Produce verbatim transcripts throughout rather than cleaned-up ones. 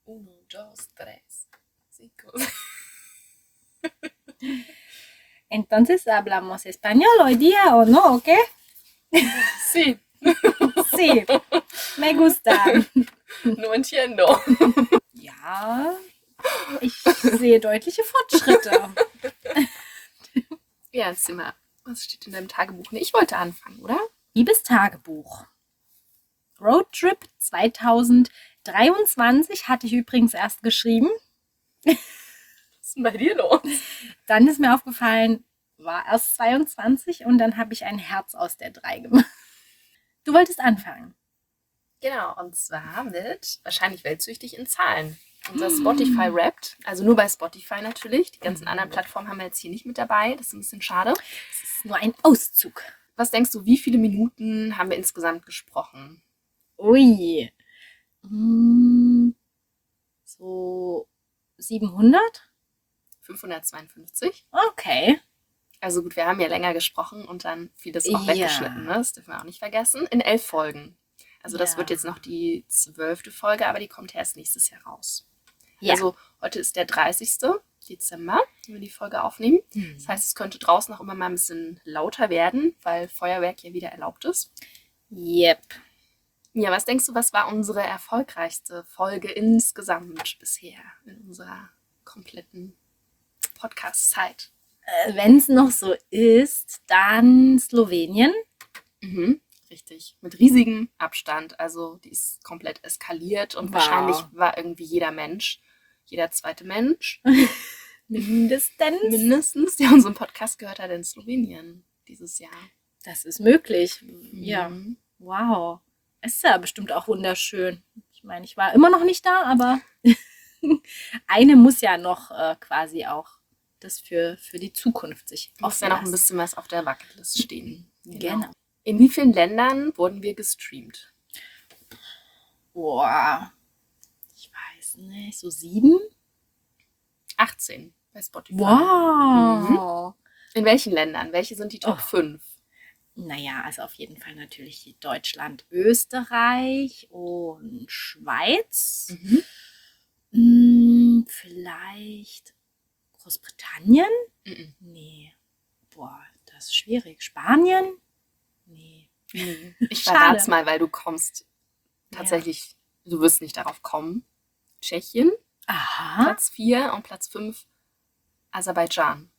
Uno, dos, tres, cinco. Entonces hablamos español hoy día o no, ¿o qué? Sí, Sí, me gusta. no entiendo. Ja, ich sehe deutliche Fortschritte. Ja, erzähl mal, was steht in deinem Tagebuch? Nee, ich wollte anfangen, oder? Liebes Tagebuch. Roadtrip zweitausenddreiundzwanzig hatte ich übrigens erst geschrieben. Was ist denn bei dir los? Dann ist mir aufgefallen, war erst zweiundzwanzig und dann habe ich ein Herz aus der drei gemacht. Du wolltest anfangen. Genau, und zwar mit wahrscheinlich weltsüchtig in Zahlen. Unser Spotify Wrapped, also nur bei Spotify natürlich. Die ganzen anderen Plattformen haben wir jetzt hier nicht mit dabei. Das ist ein bisschen schade. Es ist nur ein Auszug. Was denkst du, wie viele Minuten haben wir insgesamt gesprochen? Ui. Hm, so siebenhundert? fünfhundertzweiundfünfzig. Okay. Also gut, wir haben ja länger gesprochen und dann vieles auch Ja. weggeschnitten. Ne? Das dürfen wir auch nicht vergessen. In elf Folgen. Also das Ja. wird jetzt noch die zwölfte Folge, aber die kommt erst nächstes Jahr raus. Ja. Also heute ist der dreißigste Dezember, wenn wir die Folge aufnehmen. Hm. Das heißt, es könnte draußen auch immer mal ein bisschen lauter werden, weil Feuerwerk ja wieder erlaubt ist. Yep. Ja, was denkst du, was war unsere erfolgreichste Folge insgesamt bisher in unserer kompletten Podcast-Zeit? Äh, Wenn es noch so ist, dann Slowenien. Mhm, richtig. Mit riesigem Abstand. Also die ist komplett eskaliert und Wow. wahrscheinlich war irgendwie jeder Mensch, jeder zweite Mensch Mindestens. mindestens, der unseren Podcast gehört hat, in Slowenien dieses Jahr. Das ist möglich. Ja. Mhm. Wow. Ist ja bestimmt auch wunderschön. Ich meine, ich war immer noch nicht da, aber eine muss ja noch äh, quasi auch das für, für die Zukunft sich Muss ja offen noch ein lassen. bisschen was auf der Bucketlist stehen. Genau. In wie vielen Ländern wurden wir gestreamt? Boah. Ich weiß nicht. So sieben? achtzehn bei Spotify. Wow. In welchen Ländern? Welche sind die Top Oh. fünf? Naja, also auf jeden Fall natürlich Deutschland, Österreich und Schweiz. Mhm. Hm, vielleicht Großbritannien? Mhm. Nee. Boah, das ist schwierig. Spanien? Nee. Nee. Ich Schade. verrat's mal, weil du kommst tatsächlich, du wirst nicht darauf kommen. Tschechien, Aha. Platz vier und Platz fünf Aserbaidschan.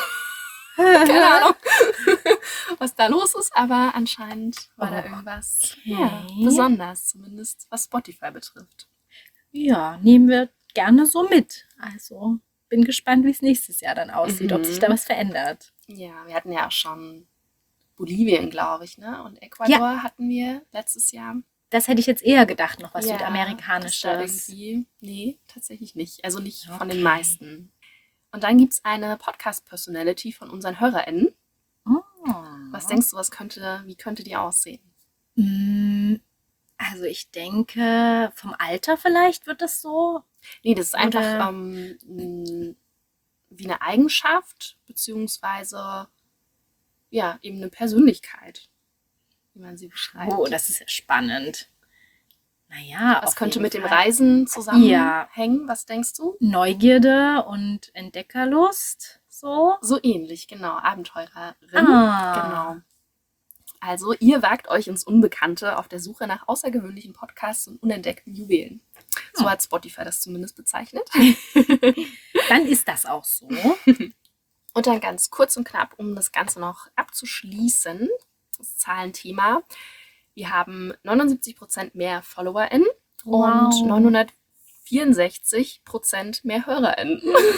Keine Ahnung, was da los ist, aber anscheinend war da Oh, irgendwas okay. ja, besonders, zumindest was Spotify betrifft. Ja, nehmen wir gerne so mit. Also bin gespannt, wie es nächstes Jahr dann aussieht, ob Mhm. sich da was verändert. Ja, wir hatten ja auch schon Bolivien, glaube ich, ne? Und Ecuador hatten wir letztes Jahr. Das hätte ich jetzt eher gedacht, noch was Ja, Südamerikanisches. das da irgendwie, nee, tatsächlich nicht. Also nicht von den Okay. meisten. Und dann gibt es eine Podcast-Personality von unseren HörerInnen. Oh. Was denkst du, was könnte, wie könnte die aussehen? Mm, Also ich denke, vom Alter vielleicht wird das so. Nee, das ist einfach Oder- ähm, m, wie eine Eigenschaft, beziehungsweise ja, eben eine Persönlichkeit, wie man sie beschreibt. Oh, das ist ja spannend. Naja, was auf könnte jeden mit dem Fall Reisen zusammenhängen? Was denkst du? Neugierde und Entdeckerlust. So. So ähnlich, genau. Abenteurerin. Ah. Genau. Also, ihr wagt euch ins Unbekannte auf der Suche nach außergewöhnlichen Podcasts und unentdeckten Juwelen. So Hm. hat Spotify das zumindest bezeichnet. Dann ist das auch so. Und dann ganz kurz und knapp, um das Ganze noch abzuschließen, das Zahlenthema. Wir haben neunundsiebzig Prozent mehr FollowerInnen und neunhundertvierundsechzig Prozent mehr HörerInnen.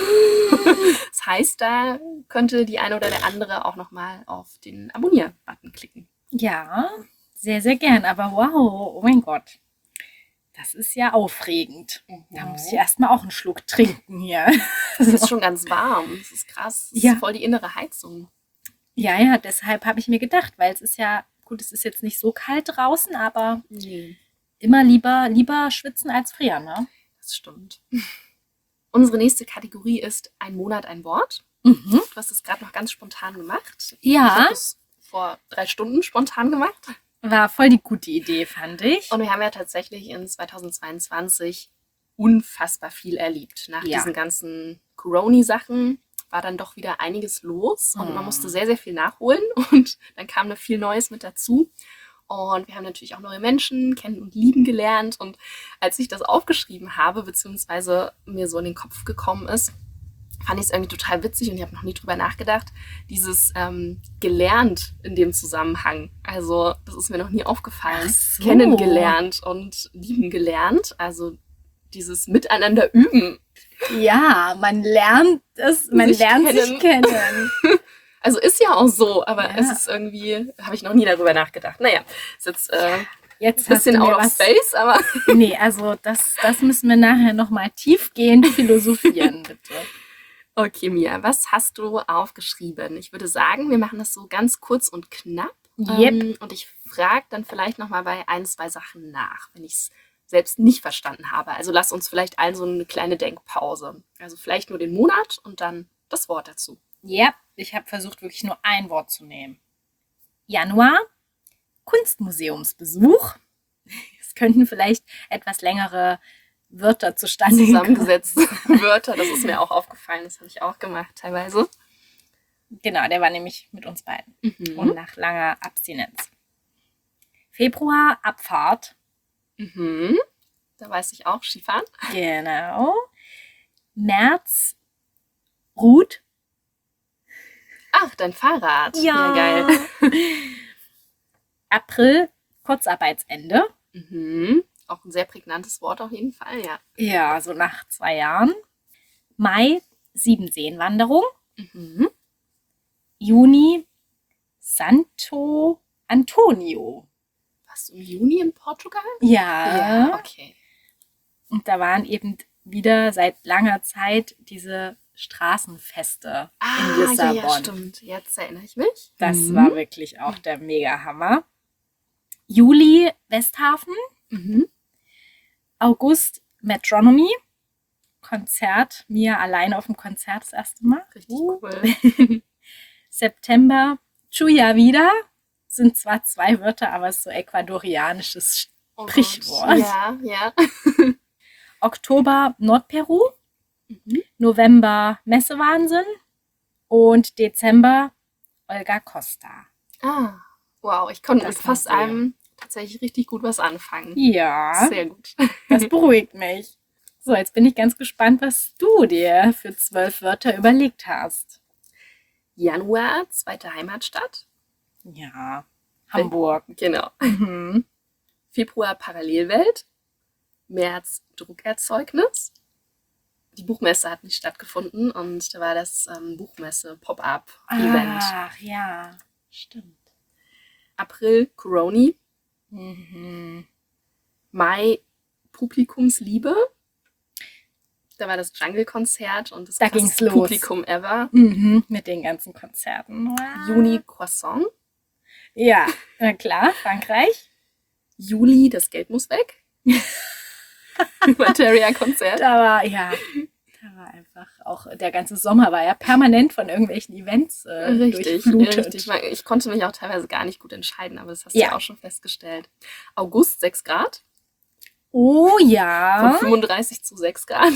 Das heißt, da könnte die eine oder der andere auch nochmal auf den Abonnier-Button klicken. Ja, sehr, sehr gern. Aber wow, oh mein Gott. Das ist ja aufregend. Da muss ich erstmal auch einen Schluck trinken hier. Es ist schon ganz warm. Das ist krass. Das Ja. ist voll die innere Heizung. Ja, ja, deshalb habe ich mir gedacht, weil es ist ja, gut, es ist jetzt nicht so kalt draußen, aber Nee, immer lieber, lieber schwitzen als frieren, ne? das stimmt. Unsere nächste Kategorie ist ein Monat, ein Wort. Mhm. Du hast es gerade noch ganz spontan gemacht. Ich Ja, habe es vor drei Stunden spontan gemacht. war voll die gute Idee, fand ich. Und wir haben ja tatsächlich in zweitausendzweiundzwanzig unfassbar viel erlebt. Nach Ja. diesen ganzen Corona-Sachen war dann doch wieder einiges los und man Mm. musste sehr, sehr viel nachholen und dann kam noch viel Neues mit dazu. Und wir haben natürlich auch neue Menschen kennen und lieben gelernt. Und als ich das aufgeschrieben habe, beziehungsweise mir so in den Kopf gekommen ist, fand ich es irgendwie total witzig und ich habe noch nie drüber nachgedacht, dieses ähm, gelernt in dem Zusammenhang. Also das ist mir noch nie aufgefallen. Ach so. Kennengelernt und lieben gelernt. Also dieses Miteinander üben. Ja, man lernt es, man Sich lernt kennen. sich kennen. Also ist ja auch so, aber Ja. es ist irgendwie, habe ich noch nie darüber nachgedacht. Naja, ist jetzt äh, ein Jetzt hast du bisschen mir out of was. space, aber Nee, also das, das müssen wir nachher nochmal tiefgehend philosophieren, bitte. okay, Mia, was hast du aufgeschrieben? Ich würde sagen, wir machen das so ganz kurz und knapp. Yep. Ähm, und ich frage dann vielleicht nochmal bei ein, zwei Sachen nach, wenn ich es selbst nicht verstanden habe. Also lass uns vielleicht allen so eine kleine Denkpause. Also vielleicht nur den Monat und dann das Wort dazu. Ja, ich habe versucht, wirklich nur ein Wort zu nehmen. Januar, Kunstmuseumsbesuch. Es könnten vielleicht etwas längere Wörter zustande kommen. Zusammengesetzte Wörter, das ist mir auch aufgefallen, das habe ich auch gemacht teilweise. Genau, der war nämlich mit uns beiden. Mhm. Und nach langer Abstinenz. Februar, Abfahrt. Mhm. Da weiß ich auch, Skifahren. Genau. März, Ruth. Ach, dein Fahrrad. geil. April, Kurzarbeitsende. Mhm. Auch ein sehr prägnantes Wort auf jeden Fall, ja. Ja, so nach zwei Jahren. Mai, Siebenseenwanderung. Mhm. Juni, Santo Antonio. Warst du im Juni in Portugal? Ja. okay. Und da waren eben wieder seit langer Zeit diese Straßenfeste Ah, in ja, Lissabon. ja, stimmt. Jetzt erinnere ich mich. Das Mhm. war wirklich auch der Mega-Hammer. Juli, Westhafen. Mhm. August, Metronomy. Konzert. Mir alleine auf dem Konzert das erste Mal. Richtig Uh. cool. September, Chuya wieder. Sind zwar zwei Wörter, aber es ist so ecuadorianisches Oh Gott. Sprichwort. Ja, ja. Oktober, Nordperu. Mhm. November, Messewahnsinn. Und Dezember, Olga Costa. Ah, wow. Ich konnte Das mit fast Museum. allem tatsächlich richtig gut was anfangen. Ja, Sehr gut. das beruhigt mich. So, jetzt bin ich ganz gespannt, was du dir für zwölf Wörter überlegt hast. Januar, zweite Heimatstadt. Ja, Hamburg. Genau. Mhm. Februar, Parallelwelt. März, Druckerzeugnis. Die Buchmesse hat nicht stattgefunden und da war das ähm, Buchmesse-Pop-Up-Event. Ach, ja, stimmt. April, Coroni. Mhm. Mai, Publikumsliebe. Da war das Jungle-Konzert und das Da ging's krasseste los. Publikum ever. Mhm. Mit den ganzen Konzerten. Wow. Juni, Croissant. Ja, na klar, Frankreich. Juli, das Geld muss weg. Materia-Konzert. Da war, ja, da war einfach auch, der ganze Sommer war ja permanent von irgendwelchen Events äh, Richtig, durchflutet. richtig. Ich konnte mich auch teilweise gar nicht gut entscheiden, aber das hast du Ja. ja auch schon festgestellt. August, sechs Grad. Oh Von ja, fünfunddreißig zu sechs Grad.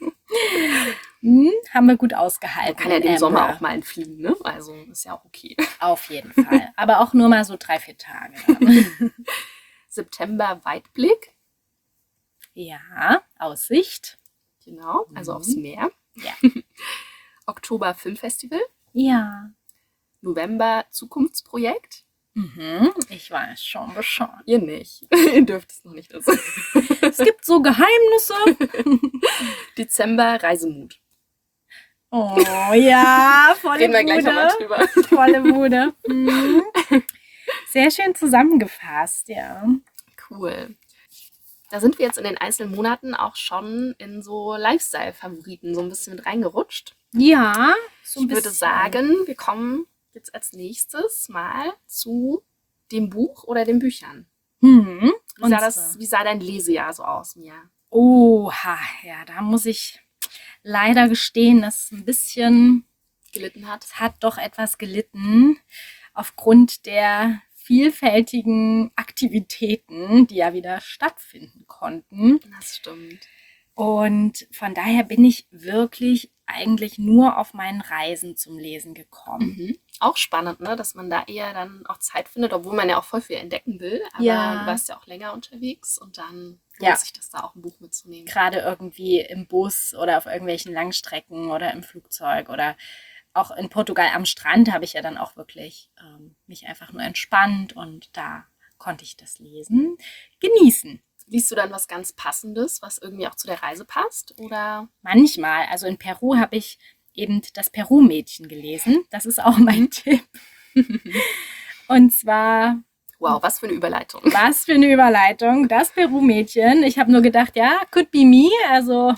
hm, haben wir gut Man ausgehalten. kann ja in im Sommer Amber. auch mal entfliegen, ne? Also ist ja auch okay. Auf jeden Fall. Aber auch nur mal so drei, vier Tage. Dann. September, Weitblick. Ja, Aussicht. Genau, also Mhm. aufs Meer. Ja. Oktober, Filmfestival. Ja. November, Zukunftsprojekt. Mhm. Ich weiß schon Bescheid. Ihr nicht. Ihr dürft es noch nicht wissen. Es gibt so Geheimnisse. Dezember, Reisemut. Oh ja, volle Reden wir gleich nochmal Bude. drüber. Volle Bude. Mhm. Sehr schön zusammengefasst, ja. Cool. Da sind wir jetzt in den einzelnen Monaten auch schon in so Lifestyle-Favoriten so ein bisschen mit reingerutscht. Ja, so ein Ich würde bisschen. sagen, wir kommen jetzt als nächstes mal zu dem Buch oder den Büchern. Mhm. Wie sah, das, wie sah dein Lesejahr so aus, Mia? Oha, ja, da muss ich leider gestehen, dass es ein bisschen, Gelitten hat? es hat doch etwas gelitten aufgrund der vielfältigen Aktivitäten, die ja wieder stattfinden konnten. Das stimmt. Und von daher bin ich wirklich eigentlich nur auf meinen Reisen zum Lesen gekommen. Mhm. Auch spannend, ne? Dass man da eher dann auch Zeit findet, obwohl man ja auch voll viel entdecken will. Aber Ja. du warst ja auch länger unterwegs und dann lohnt Ja. sich das da auch ein Buch mitzunehmen. Gerade irgendwie im Bus oder auf irgendwelchen Langstrecken oder im Flugzeug oder auch in Portugal am Strand habe ich ja dann auch wirklich ähm, mich einfach nur entspannt und da konnte ich das Lesen genießen. Liest du dann was ganz Passendes, was irgendwie auch zu der Reise passt? Oder? Manchmal, also in Peru habe ich eben das Peru-Mädchen gelesen. Das ist auch mein Tipp. Und zwar, Wow, was für eine Überleitung. was für eine Überleitung, das Peru-Mädchen. Ich habe nur gedacht, ja, could be me. Also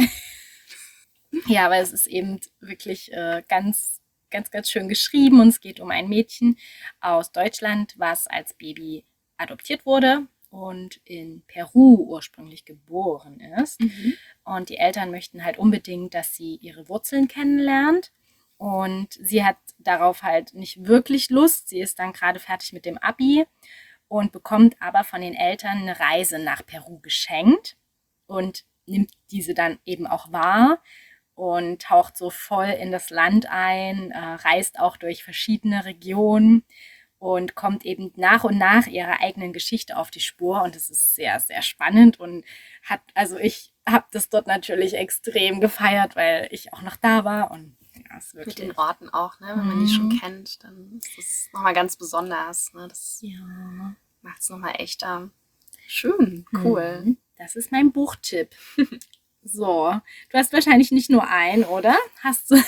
ja, aber es ist eben wirklich äh, ganz, ganz, ganz schön geschrieben und es geht um ein Mädchen aus Deutschland, was als Baby adoptiert wurde und in Peru ursprünglich geboren ist. Mhm. Und die Eltern möchten halt unbedingt, dass sie ihre Wurzeln kennenlernt. Und sie hat darauf halt nicht wirklich Lust. Sie ist dann gerade fertig mit dem Abi und bekommt aber von den Eltern eine Reise nach Peru geschenkt und nimmt diese dann eben auch wahr und taucht so voll in das Land ein, äh, reist auch durch verschiedene Regionen und kommt eben nach und nach ihrer eigenen Geschichte auf die Spur. Und es ist sehr, sehr spannend und hat, also ich habe das dort natürlich extrem gefeiert, weil ich auch noch da war und ja, ist Mit wirklich. den Orten auch, ne? Wenn man die schon Mhm. kennt, dann ist das nochmal ganz besonders. Ne? Das Ja. macht es nochmal echter. Schön, cool. Mhm. Das ist mein Buchtipp. So, du hast wahrscheinlich nicht nur einen, oder? Hast du?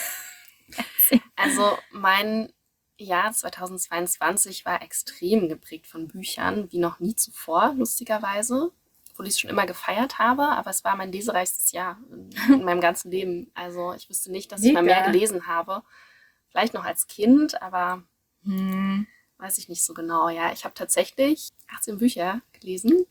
Also mein Jahr zweitausendzweiundzwanzig war extrem geprägt von Büchern, wie noch nie zuvor, lustigerweise. Obwohl ich es schon immer gefeiert habe, aber es war mein lesereichstes Jahr in, in meinem ganzen Leben. Also ich wüsste nicht, dass ich mal mehr Mega. gelesen habe. Vielleicht noch als Kind, aber Hm, weiß ich nicht so genau. Ja, ich habe tatsächlich achtzehn Bücher gelesen.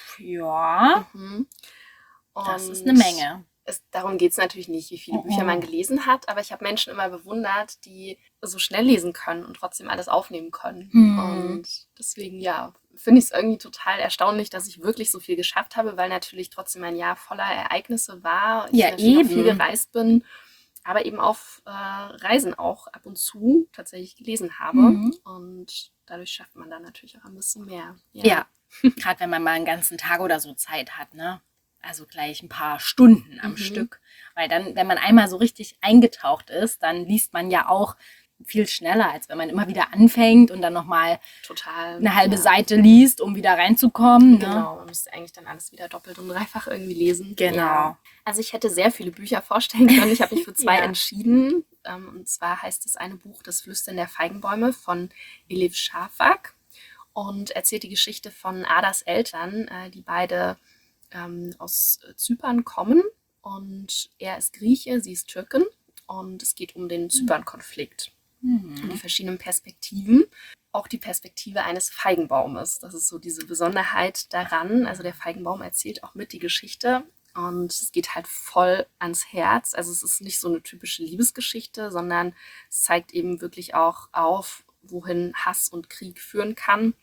ja, Mhm. das ist Und eine Menge. Es, darum geht es natürlich nicht, wie viele Mhm. Bücher man gelesen hat, aber ich habe Menschen immer bewundert, die so schnell lesen können und trotzdem alles aufnehmen können. Mhm. Und deswegen, ja, finde ich es irgendwie total erstaunlich, dass ich wirklich so viel geschafft habe, weil natürlich trotzdem ein Jahr voller Ereignisse war. Ich Ja, natürlich auch viel eben. gereist bin, aber eben auf äh, Reisen auch ab und zu tatsächlich gelesen habe. Mhm. Und dadurch schafft man dann natürlich auch ein bisschen mehr. Ja, gerade wenn man mal einen ganzen Tag oder so Zeit hat, ne? Also gleich ein paar Stunden am Mhm. Stück. Weil dann, wenn man einmal so richtig eingetaucht ist, dann liest man ja auch viel schneller, als wenn man immer wieder anfängt und dann nochmal Total. eine halbe ja. Seite liest, um wieder reinzukommen. Ne? Genau, man müsste eigentlich dann alles wieder doppelt und dreifach irgendwie lesen. Genau. Ja. Also ich hätte sehr viele Bücher vorstellen können. Ich habe mich für zwei Ja. entschieden. Ähm, Und zwar heißt das eine Buch Das Flüstern der Feigenbäume von Elif Shafak und erzählt die Geschichte von Adas Eltern, äh, die beide ähm, aus äh, Zypern kommen. Und er ist Grieche, sie ist Türkin. Und es geht um den Zypern-Konflikt und die Mhm. verschiedenen Perspektiven. Auch die Perspektive eines Feigenbaumes. Das ist so diese Besonderheit daran. Also der Feigenbaum erzählt auch mit die Geschichte und es geht halt voll ans Herz. Also es ist nicht so eine typische Liebesgeschichte, sondern es zeigt eben wirklich auch auf, wohin Hass und Krieg führen kann.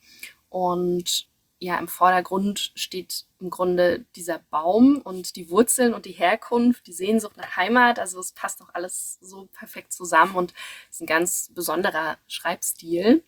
Und ja, im Vordergrund steht im Grunde dieser Baum und die Wurzeln und die Herkunft, die Sehnsucht nach Heimat. Also es passt auch alles so perfekt zusammen und es ist ein ganz besonderer Schreibstil.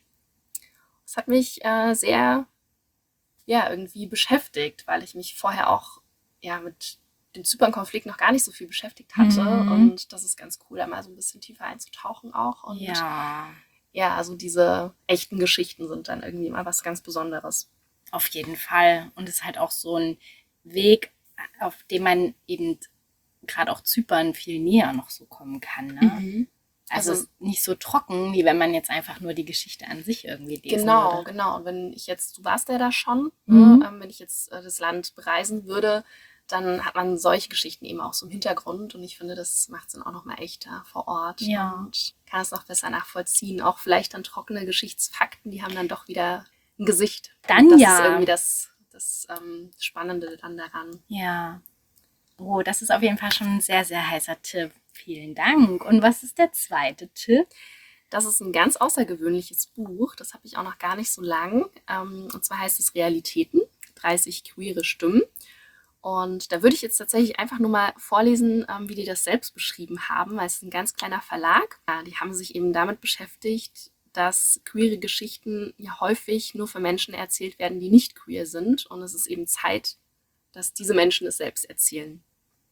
Es hat mich äh, sehr, ja, irgendwie beschäftigt, weil ich mich vorher auch ja, mit dem Zypern-Konflikt noch gar nicht so viel beschäftigt hatte. Mhm. Und das ist ganz cool, da mal so ein bisschen tiefer einzutauchen auch. Und Ja, ja, also diese echten Geschichten sind dann irgendwie immer was ganz Besonderes. auf jeden Fall. Und es ist halt auch so ein Weg, auf dem man eben gerade auch Zypern viel näher noch so kommen kann. Ne? Mhm. Also, Also- es ist nicht so trocken, wie wenn man jetzt einfach nur die Geschichte an sich irgendwie lesen Genau, würde. genau. Und wenn ich jetzt, du warst ja da schon, Mhm. ne? ähm, wenn ich jetzt äh, das Land bereisen würde, dann hat man solche Geschichten eben auch so im Hintergrund. Und ich finde, das macht es dann auch nochmal echter vor Ort. Ja. Und kann es noch besser nachvollziehen. Auch vielleicht dann trockene Geschichtsfakten, die haben dann doch wieder ein Gesicht. Dann Und das ja. ist irgendwie das, das ähm, Spannende dann daran. Ja. Oh, das ist auf jeden Fall schon ein sehr, sehr heißer Tipp. Vielen Dank. Und was ist der zweite Tipp? Das ist ein ganz außergewöhnliches Buch. Das habe ich auch noch gar nicht so lang. Ähm, und zwar heißt es Realitäten, dreißig queere Stimmen. Und da würde ich jetzt tatsächlich einfach nur mal vorlesen, ähm, wie die das selbst beschrieben haben, weil es ist ein ganz kleiner Verlag. Ja, die haben sich eben damit beschäftigt, dass queere Geschichten ja häufig nur für Menschen erzählt werden, die nicht queer sind. Und es ist eben Zeit, dass diese Menschen es selbst erzählen.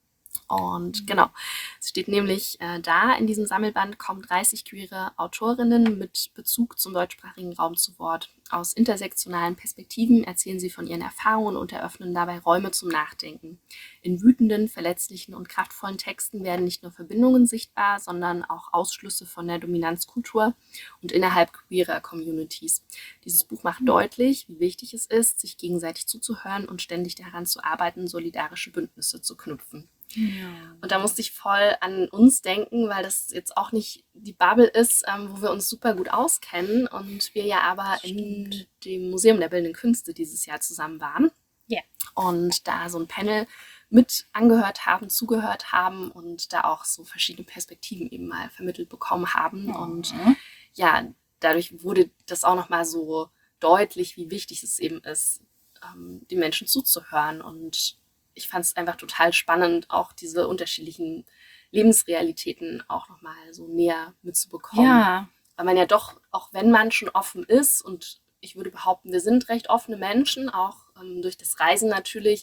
Und genau, es steht nämlich äh, da, in diesem Sammelband kommen dreißig queere Autorinnen mit Bezug zum deutschsprachigen Raum zu Wort. Aus intersektionalen Perspektiven erzählen sie von ihren Erfahrungen und eröffnen dabei Räume zum Nachdenken. In wütenden, verletzlichen und kraftvollen Texten werden nicht nur Verbindungen sichtbar, sondern auch Ausschlüsse von der Dominanzkultur und innerhalb queerer Communities. Dieses Buch macht deutlich, wie wichtig es ist, sich gegenseitig zuzuhören und ständig daran zu arbeiten, solidarische Bündnisse zu knüpfen. Ja. Und da musste ich voll an uns denken, weil das jetzt auch nicht die Bubble ist, ähm, wo wir uns super gut auskennen und wir ja aber in dem Museum der Bildenden Künste dieses Jahr zusammen waren. Ja. Und da so ein Panel mit angehört haben, zugehört haben und da auch so verschiedene Perspektiven eben mal vermittelt bekommen haben. Mhm. Und ja, dadurch wurde das auch nochmal so deutlich, wie wichtig es eben ist, ähm, den Menschen zuzuhören. Und ich fand es einfach total spannend, auch diese unterschiedlichen Lebensrealitäten auch nochmal so näher mitzubekommen. Ja. Weil man ja doch, auch wenn man schon offen ist, und ich würde behaupten, wir sind recht offene Menschen, auch ähm, durch das Reisen natürlich,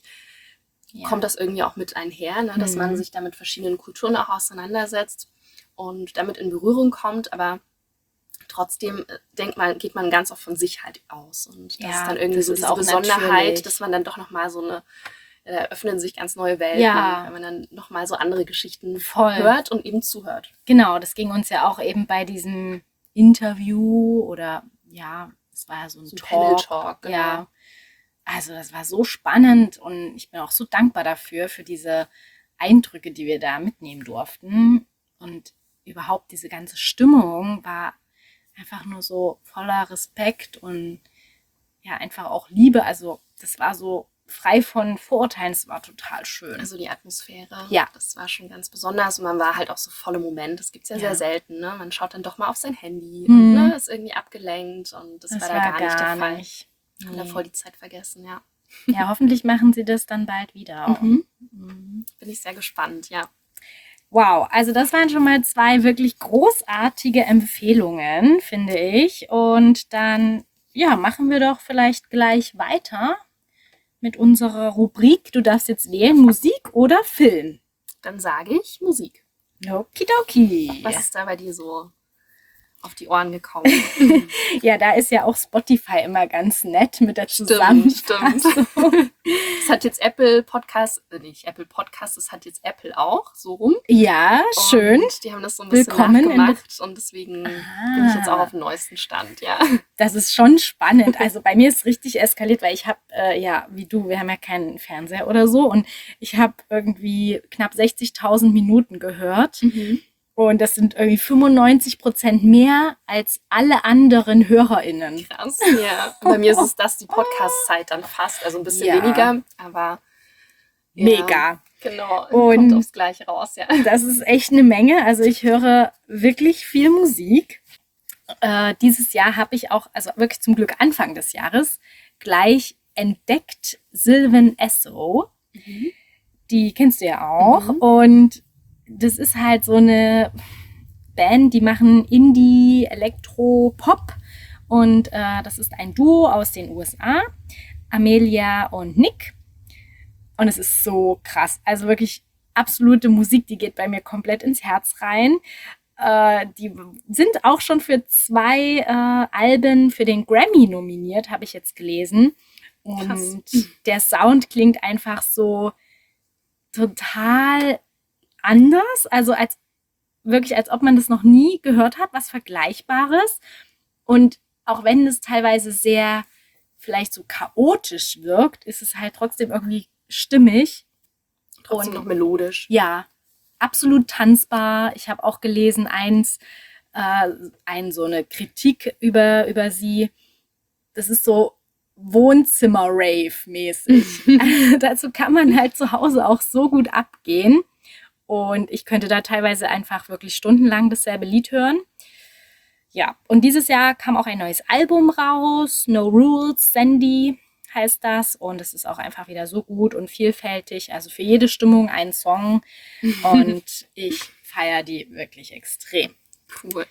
Ja. kommt das irgendwie auch mit einher, ne, dass Mhm. man sich da mit verschiedenen Kulturen auch auseinandersetzt und damit in Berührung kommt, aber trotzdem äh, denkt man, geht man ganz oft von sich halt aus. Und das Ja, ist dann irgendwie das so ist diese auch Besonderheit, natürlich. dass man dann doch nochmal so eine, da öffnen sich ganz neue Welten, Ja. wenn man dann nochmal so andere Geschichten Voll. hört und eben zuhört. Genau, das ging uns ja auch eben bei diesem Interview oder ja, es war ja so ein So ein Talk. Panel-Talk, genau. Ja, also das war so spannend und ich bin auch so dankbar dafür, für diese Eindrücke, die wir da mitnehmen durften. Und überhaupt diese ganze Stimmung war einfach nur so voller Respekt und ja, einfach auch Liebe. Also das war so frei von Vorurteilen, es war total schön. Also die Atmosphäre, Ja. das war schon ganz besonders und man war halt auch so voll im Moment. Das gibt es ja, Ja. sehr selten, ne? Man schaut dann doch mal auf sein Handy Mhm. und ne, ist irgendwie abgelenkt und das, das war da gar, nicht der Fall. nicht. Und da Nee. voll die Zeit vergessen, ja. Ja, hoffentlich machen sie das dann bald wieder auch. Mhm. Mhm. Bin ich sehr gespannt, ja. Wow, also das waren schon mal zwei wirklich großartige Empfehlungen, finde ich. Und dann, ja, machen wir doch vielleicht gleich weiter mit unserer Rubrik. Du darfst jetzt wählen, Musik oder Film. Dann sage ich Musik. Okidoki. Was ist da bei dir so auf die Ohren gekommen? Ja, da ist ja auch Spotify immer ganz nett mit der Stimmt, Zusammenfassung. stimmt. Das hat jetzt Apple Podcast, äh, nicht Apple Podcast, das hat jetzt Apple auch so rum. Ja, schön. Und die haben das so ein bisschen Willkommen in nachgemacht und deswegen bin ich jetzt auch auf dem neuesten Stand, ja. Das ist schon spannend. Also bei mir ist es richtig eskaliert, weil ich habe, äh, ja, wie du, wir haben ja keinen Fernseher oder so und ich habe irgendwie knapp sechzigtausend Minuten gehört und das sind irgendwie fünfundneunzig Prozent mehr als alle anderen HörerInnen. Krass, ja. Und bei mir ist es das die Podcast-Zeit dann fast, also ein bisschen Ja. weniger, aber ja, Mega. genau, Und- kommt aufs Gleiche raus, ja. Das ist echt eine Menge. Also ich höre wirklich viel Musik. Äh, dieses Jahr habe ich auch, also wirklich zum Glück Anfang des Jahres, gleich entdeckt Sylvan Esso. Die kennst du ja auch. Mhm. Und das ist halt so eine Band, die machen Indie, Elektro, Pop. Und äh, das ist ein Duo aus den U S A, Amelia und Nick. Und es ist so krass. Also wirklich absolute Musik, die geht bei mir komplett ins Herz rein. Äh, die sind auch schon für zwei äh, Alben für den Grammy nominiert, habe ich jetzt gelesen. Und Krass. der Sound klingt einfach so total anders. Also als wirklich, als ob man das noch nie gehört hat, was Vergleichbares. Und auch wenn es teilweise sehr vielleicht so chaotisch wirkt, ist es halt trotzdem irgendwie stimmig. Trotzdem Und- noch melodisch. Ja, absolut tanzbar. Ich habe auch gelesen, eins, äh, ein, so eine Kritik über, über sie. Das ist so Wohnzimmer-Rave-mäßig. Dazu kann man halt zu Hause auch so gut abgehen. Und ich könnte da teilweise einfach wirklich stundenlang dasselbe Lied hören. Ja, und dieses Jahr kam auch ein neues Album raus. No Rules, Sandy heißt das. Und es ist auch einfach wieder so gut und vielfältig. Also für jede Stimmung ein Song. Und ich feiere die wirklich extrem. Cool.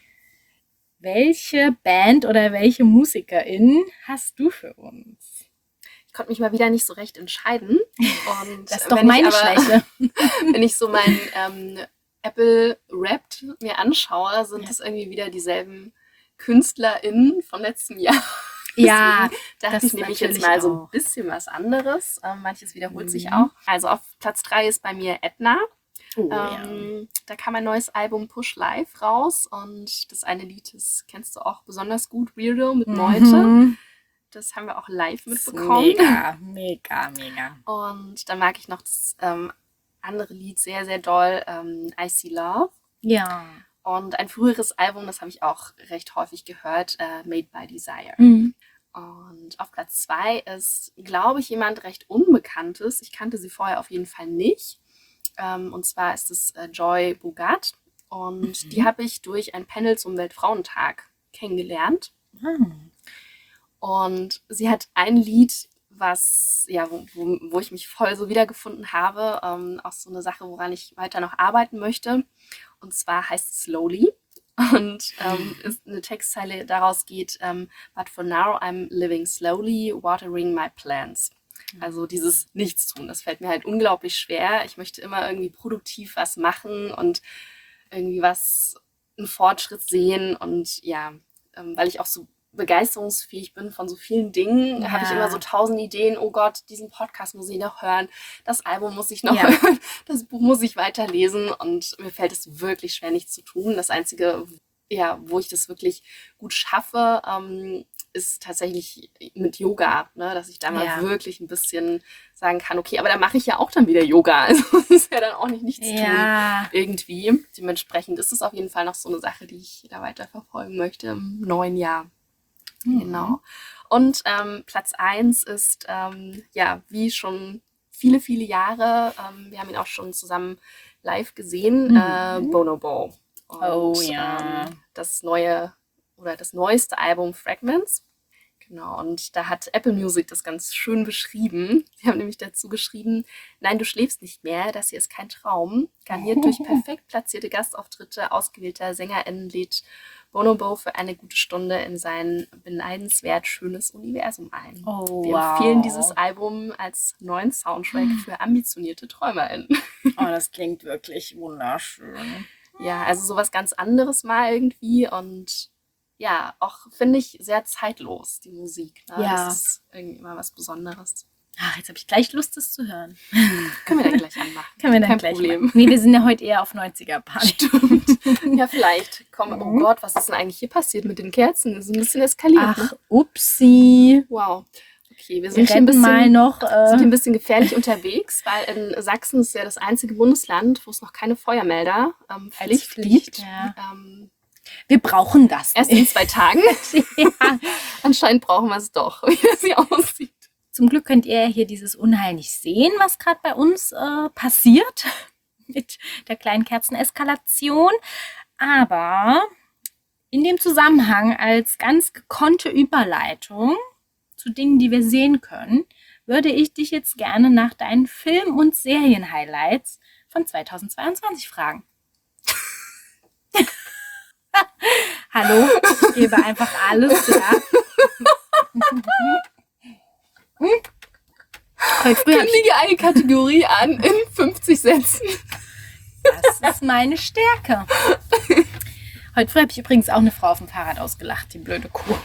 Welche Band oder welche Musikerin hast du für uns? Ich konnte mich mal wieder nicht so recht entscheiden. Und das ist doch wenn meine ich aber, Schwäche. Wenn ich so mein ähm, Apple Wrapped mir anschaue, sind es irgendwie wieder dieselben KünstlerInnen vom letzten Jahr. Ja, dachte das ich nämlich jetzt natürlich mal so ein auch. bisschen was anderes. Ähm, manches wiederholt Mhm. sich auch. Also auf Platz drei ist bei mir Edna. Oh, ja. Ähm, da kam ein neues Album Push Live raus und das eine Lied, das kennst du auch besonders gut, Weirdo mit Meute. Mhm. Das haben wir auch live Das ist mitbekommen. Mega, mega, mega. Und dann mag ich noch das ähm, andere Lied sehr, sehr doll, ähm, I See Love. Ja. Und ein früheres Album, das habe ich auch recht häufig gehört, äh, Made by Desire. Mhm. Und auf Platz zwei ist, glaube ich, jemand recht Unbekanntes. Ich kannte sie vorher auf jeden Fall nicht. Ähm, und zwar ist es äh, Joy Bogat. Und Mhm. die habe ich durch ein Panel zum Weltfrauentag kennengelernt. Mhm. Und sie hat ein Lied, was, ja, wo, wo, wo ich mich voll so wiedergefunden habe. Ähm, auch so eine Sache, woran ich weiter noch arbeiten möchte. Und zwar heißt es Slowly. Und ähm, ist eine Textzeile daraus geht, ähm, But for now I'm living slowly, watering my plants. Also dieses Nichtstun, das fällt mir halt unglaublich schwer. Ich möchte immer irgendwie produktiv was machen und irgendwie was, einen Fortschritt sehen. Und ja, ähm, weil ich auch so begeisterungsfähig bin von so vielen Dingen, Ja. habe ich immer so tausend Ideen. Oh Gott, diesen Podcast muss ich noch hören, das Album muss ich noch Ja. hören, das Buch muss ich weiterlesen und mir fällt es wirklich schwer, nichts zu tun. Das Einzige, ja, wo ich das wirklich gut schaffe, ähm, ist tatsächlich mit Yoga, ne? Dass ich da mal Ja. wirklich ein bisschen sagen kann, okay, aber da mache ich ja auch dann wieder Yoga. Also das ist ja dann auch nicht nichts tun Ja. irgendwie. Dementsprechend ist es auf jeden Fall noch so eine Sache, die ich da weiter verfolgen möchte im neuen Jahr. Mhm. Genau. Und ähm, Platz eins ist, ähm, ja, wie schon viele, viele Jahre, ähm, wir haben ihn auch schon zusammen live gesehen, Mhm. äh, Bonobo. Und, Oh, ja. ähm, das neue oder das neueste Album Fragments. Genau, und da hat Apple Music das ganz schön beschrieben. Sie haben nämlich dazu geschrieben, nein, du schläfst nicht mehr, das hier ist kein Traum. Garniert durch perfekt platzierte Gastauftritte ausgewählter SängerInnen lädt Bonobo für eine gute Stunde in sein beneidenswert schönes Universum ein. Oh, Wir wow. empfehlen dieses Album als neuen Soundtrack für ambitionierte TräumerInnen. Oh, das klingt wirklich wunderschön. Ja, also sowas ganz anderes mal irgendwie und ja, auch finde ich sehr zeitlos, die Musik. Ne? Ja. Das ist irgendwie immer was Besonderes. Ach, jetzt habe ich gleich Lust, das zu hören. Können wir dann gleich anmachen. Können wir dann Kein gleich Problem. machen. Nee, wir sind ja heute eher auf neunziger-Party. Stimmt. Ja, vielleicht. Komm, oh Mhm. Gott, was ist denn eigentlich hier passiert mit den Kerzen? Das ist ein bisschen eskaliert. Ach, Ne? upsi. Wow. Okay, wir Wir sind hier ein retten bisschen, mal noch. sind hier Äh, ein bisschen gefährlich unterwegs, weil in Sachsen ist ja das einzige Bundesland, wo es noch keine Feuermelder ähm, Als Pflicht Pflicht, gibt. ja. Ähm, wir brauchen das. erst in zwei Tagen. Ja. Anscheinend brauchen wir es doch, wie das hier aussieht. Zum Glück könnt ihr hier dieses Unheil nicht sehen, was gerade bei uns äh, passiert mit der kleinen Kerzeneskalation. Aber in dem Zusammenhang als ganz gekonnte Überleitung zu Dingen, die wir sehen können, würde ich dich jetzt gerne nach deinen Film- und Serien-Highlights von zweitausendzweiundzwanzig fragen. Hallo, ich gebe einfach alles, ja. Heute früh hab ich, Kündige eine Kategorie an in fünfzig Sätzen. das ist meine Stärke. Heute früh habe ich übrigens auch eine Frau auf dem Fahrrad ausgelacht, die blöde Kuh.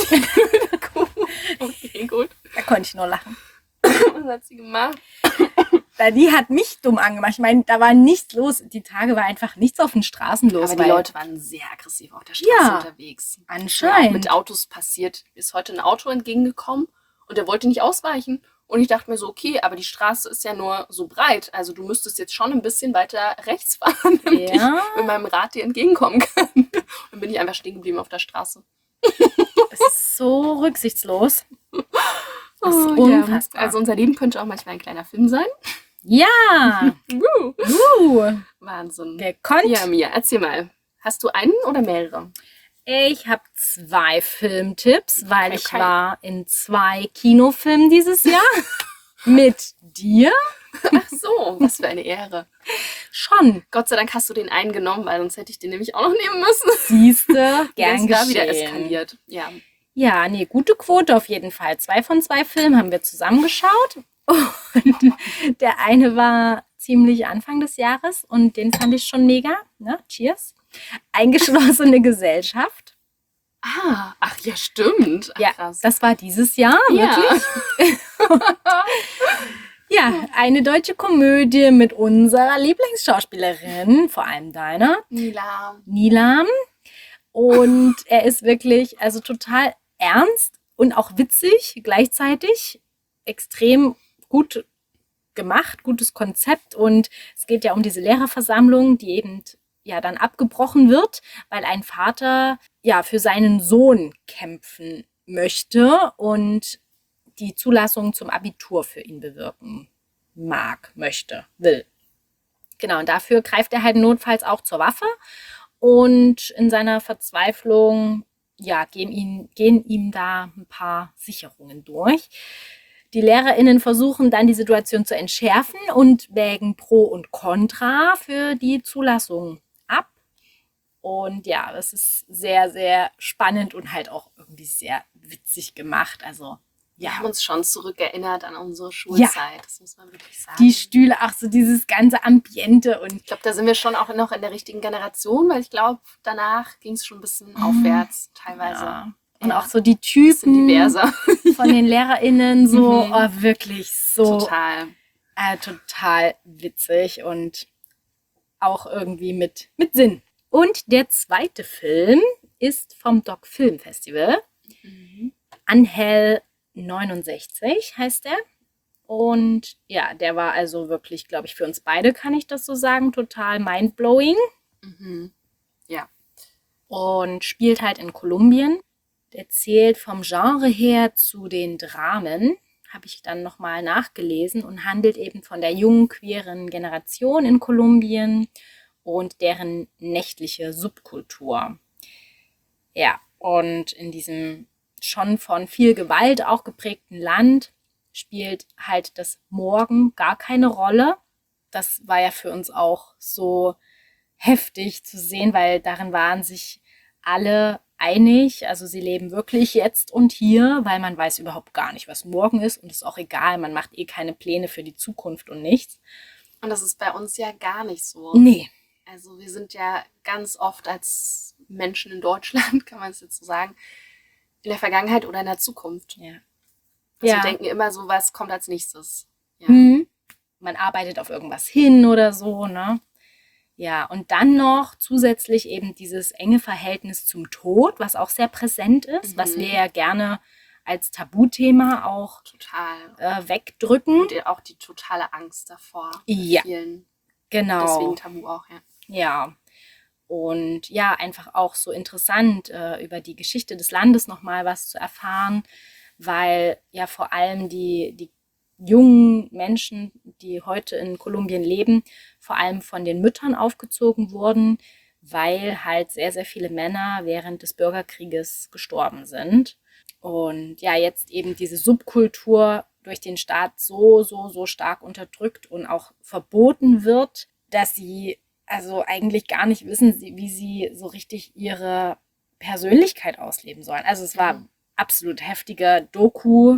Okay, gut. Da konnte ich nur lachen. Was hat sie gemacht? Weil die hat mich dumm angemacht. Ich meine, da war nichts los. Die Tage war einfach nichts auf den Straßen los. Aber die weil- Leute waren sehr aggressiv auf der Straße Ja, unterwegs. Ja, auch anscheinend. mit Autos passiert. Mir ist heute ein Auto entgegengekommen und der wollte nicht ausweichen. Und ich dachte mir so, okay, aber die Straße ist ja nur so breit. Also du müsstest jetzt schon ein bisschen weiter rechts fahren, damit Ja. ich mit meinem Rad dir entgegenkommen kann. Dann bin ich einfach stehen geblieben auf der Straße. Das ist so rücksichtslos. Das ist Oh, unfassbar. Ja. Also unser Leben könnte auch manchmal ein kleiner Film sein. Ja. Woo. Uh, Wahnsinn. gekonnt. Ja, Mia, erzähl mal. Hast du einen oder mehrere? Ich habe zwei Filmtipps, weil Okay, ich okay. war in zwei Kinofilmen dieses Jahr mit dir. Ach so, was für eine Ehre. Schon, Gott sei Dank hast du den einen genommen, weil sonst hätte ich den nämlich auch noch nehmen müssen. siehste, Wäre gern es da wieder geschehen. eskaliert. Ja. Ja, nee, gute Quote auf jeden Fall. Zwei von zwei Filmen haben wir zusammengeschaut. Und der eine war ziemlich Anfang des Jahres und den fand ich schon mega. Ne? Cheers. Eingeschlossene Gesellschaft. Ah, ach ja, stimmt. Ach, Ja, krass. das war dieses Jahr, Ja. wirklich. Ja, eine deutsche Komödie mit unserer Lieblingsschauspielerin, vor allem deiner, Mila. Nilam. Und er ist wirklich, also total ernst und auch witzig gleichzeitig. Extrem gut gemacht, gutes Konzept. Und es geht ja um diese Lehrerversammlung, die eben ja dann abgebrochen wird, weil ein Vater ja für seinen Sohn kämpfen möchte und die Zulassung zum Abitur für ihn bewirken mag, möchte, will. Genau, und dafür greift er halt notfalls auch zur Waffe. Und in seiner Verzweiflung, ja, gehen ihm, gehen ihm da ein paar Sicherungen durch. Die LehrerInnen versuchen dann die Situation zu entschärfen und wägen Pro und Contra für die Zulassung ab. Und ja, das ist sehr, sehr spannend und halt auch irgendwie sehr witzig gemacht. Also, Wir ja, haben uns schon zurückerinnert an unsere Schulzeit. Das muss man wirklich sagen. die Stühle, ach so dieses ganze Ambiente und Ich glaube, da sind wir schon auch noch in der richtigen Generation, weil ich glaube, danach ging es schon ein bisschen aufwärts teilweise. ja. Und Ja, auch so die ein bisschen Typen diverser. von den LehrerInnen so, Mhm. oh, wirklich so Total. äh, total witzig und auch irgendwie mit, mit Sinn. Und der zweite Film ist vom Doc Film Festival. Mhm. Angel neunundsechzig heißt der. Und ja, der war also wirklich, glaube ich, für uns beide, kann ich das so sagen, total mindblowing. Mhm. Ja. Und spielt halt in Kolumbien. Der zählt vom Genre her zu den Dramen, habe ich dann nochmal nachgelesen, und handelt eben von der jungen queeren Generation in Kolumbien und deren nächtliche Subkultur. Ja, und in diesem schon von viel Gewalt auch geprägten Land spielt halt das Morgen gar keine Rolle. Das war ja für uns auch so heftig zu sehen, weil darin waren sich alle einig. Also sie leben wirklich jetzt und hier, weil man weiß überhaupt gar nicht, was morgen ist, und ist auch egal. Man macht eh keine Pläne für die Zukunft und nichts. Und das ist bei uns ja gar nicht so. Nee. Also wir sind ja ganz oft als Menschen in Deutschland, kann man es jetzt so sagen, in der Vergangenheit oder in der Zukunft. Ja. Also Ja. wir denken immer so, was kommt als nächstes. Ja. Hm. Man arbeitet auf irgendwas hin oder so, ne? Ja, und dann noch zusätzlich eben dieses enge Verhältnis zum Tod, was auch sehr präsent ist, Mhm. was wir ja gerne als Tabuthema auch Total. äh, wegdrücken. Und auch die totale Angst davor. bei Ja. Vielen. Genau. Deswegen Tabu auch, ja. Ja. Und ja, einfach auch so interessant, äh, über die Geschichte des Landes nochmal was zu erfahren, weil ja vor allem die, die jungen Menschen, die heute in Kolumbien leben, vor allem von den Müttern aufgezogen wurden, weil halt sehr, sehr viele Männer während des Bürgerkrieges gestorben sind. Und ja, jetzt eben diese Subkultur durch den Staat so, so, so stark unterdrückt und auch verboten wird, dass sie also eigentlich gar nicht wissen, wie sie so richtig ihre Persönlichkeit ausleben sollen. Also es war Mhm. absolut heftige Doku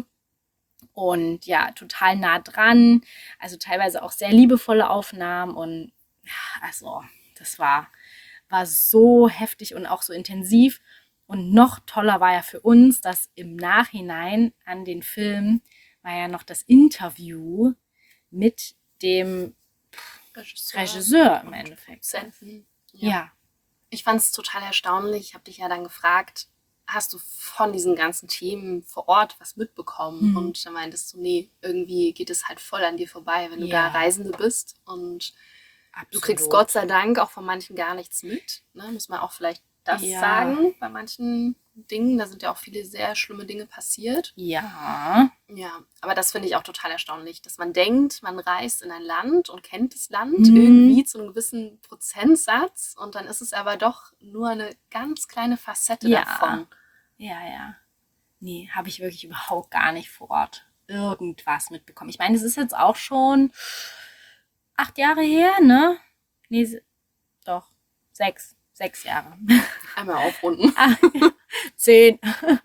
und ja, total nah dran. Also teilweise auch sehr liebevolle Aufnahmen und ja, also das war, war so heftig und auch so intensiv. Und noch toller war ja für uns, dass im Nachhinein an den Film war ja noch das Interview mit dem Regisseur. Regisseur im Endeffekt. Produzenten. Ja. Ich fand es total erstaunlich. Ich habe dich ja dann gefragt, hast du von diesen ganzen Themen vor Ort was mitbekommen? Mhm. Und da meintest du, nee, irgendwie geht es halt voll an dir vorbei, wenn du Ja. da Reisende bist. Und Absolut. du kriegst Gott sei Dank auch von manchen gar nichts mit. Ne? Muss man auch vielleicht das Ja. sagen. Bei manchen Ding. Da sind ja auch viele sehr schlimme Dinge passiert. Ja. Ja, aber das finde ich auch total erstaunlich, dass man denkt, man reist in ein Land und kennt das Land Mhm. irgendwie zu einem gewissen Prozentsatz und dann ist es aber doch nur eine ganz kleine Facette Ja. davon. Ja, ja. Nee, habe ich wirklich überhaupt gar nicht vor Ort irgendwas mitbekommen. Ich meine, es ist jetzt auch schon acht Jahre her, ne? Nee, se- doch, sechs. Sechs Jahre. Einmal aufrunden. Ah, Zehn.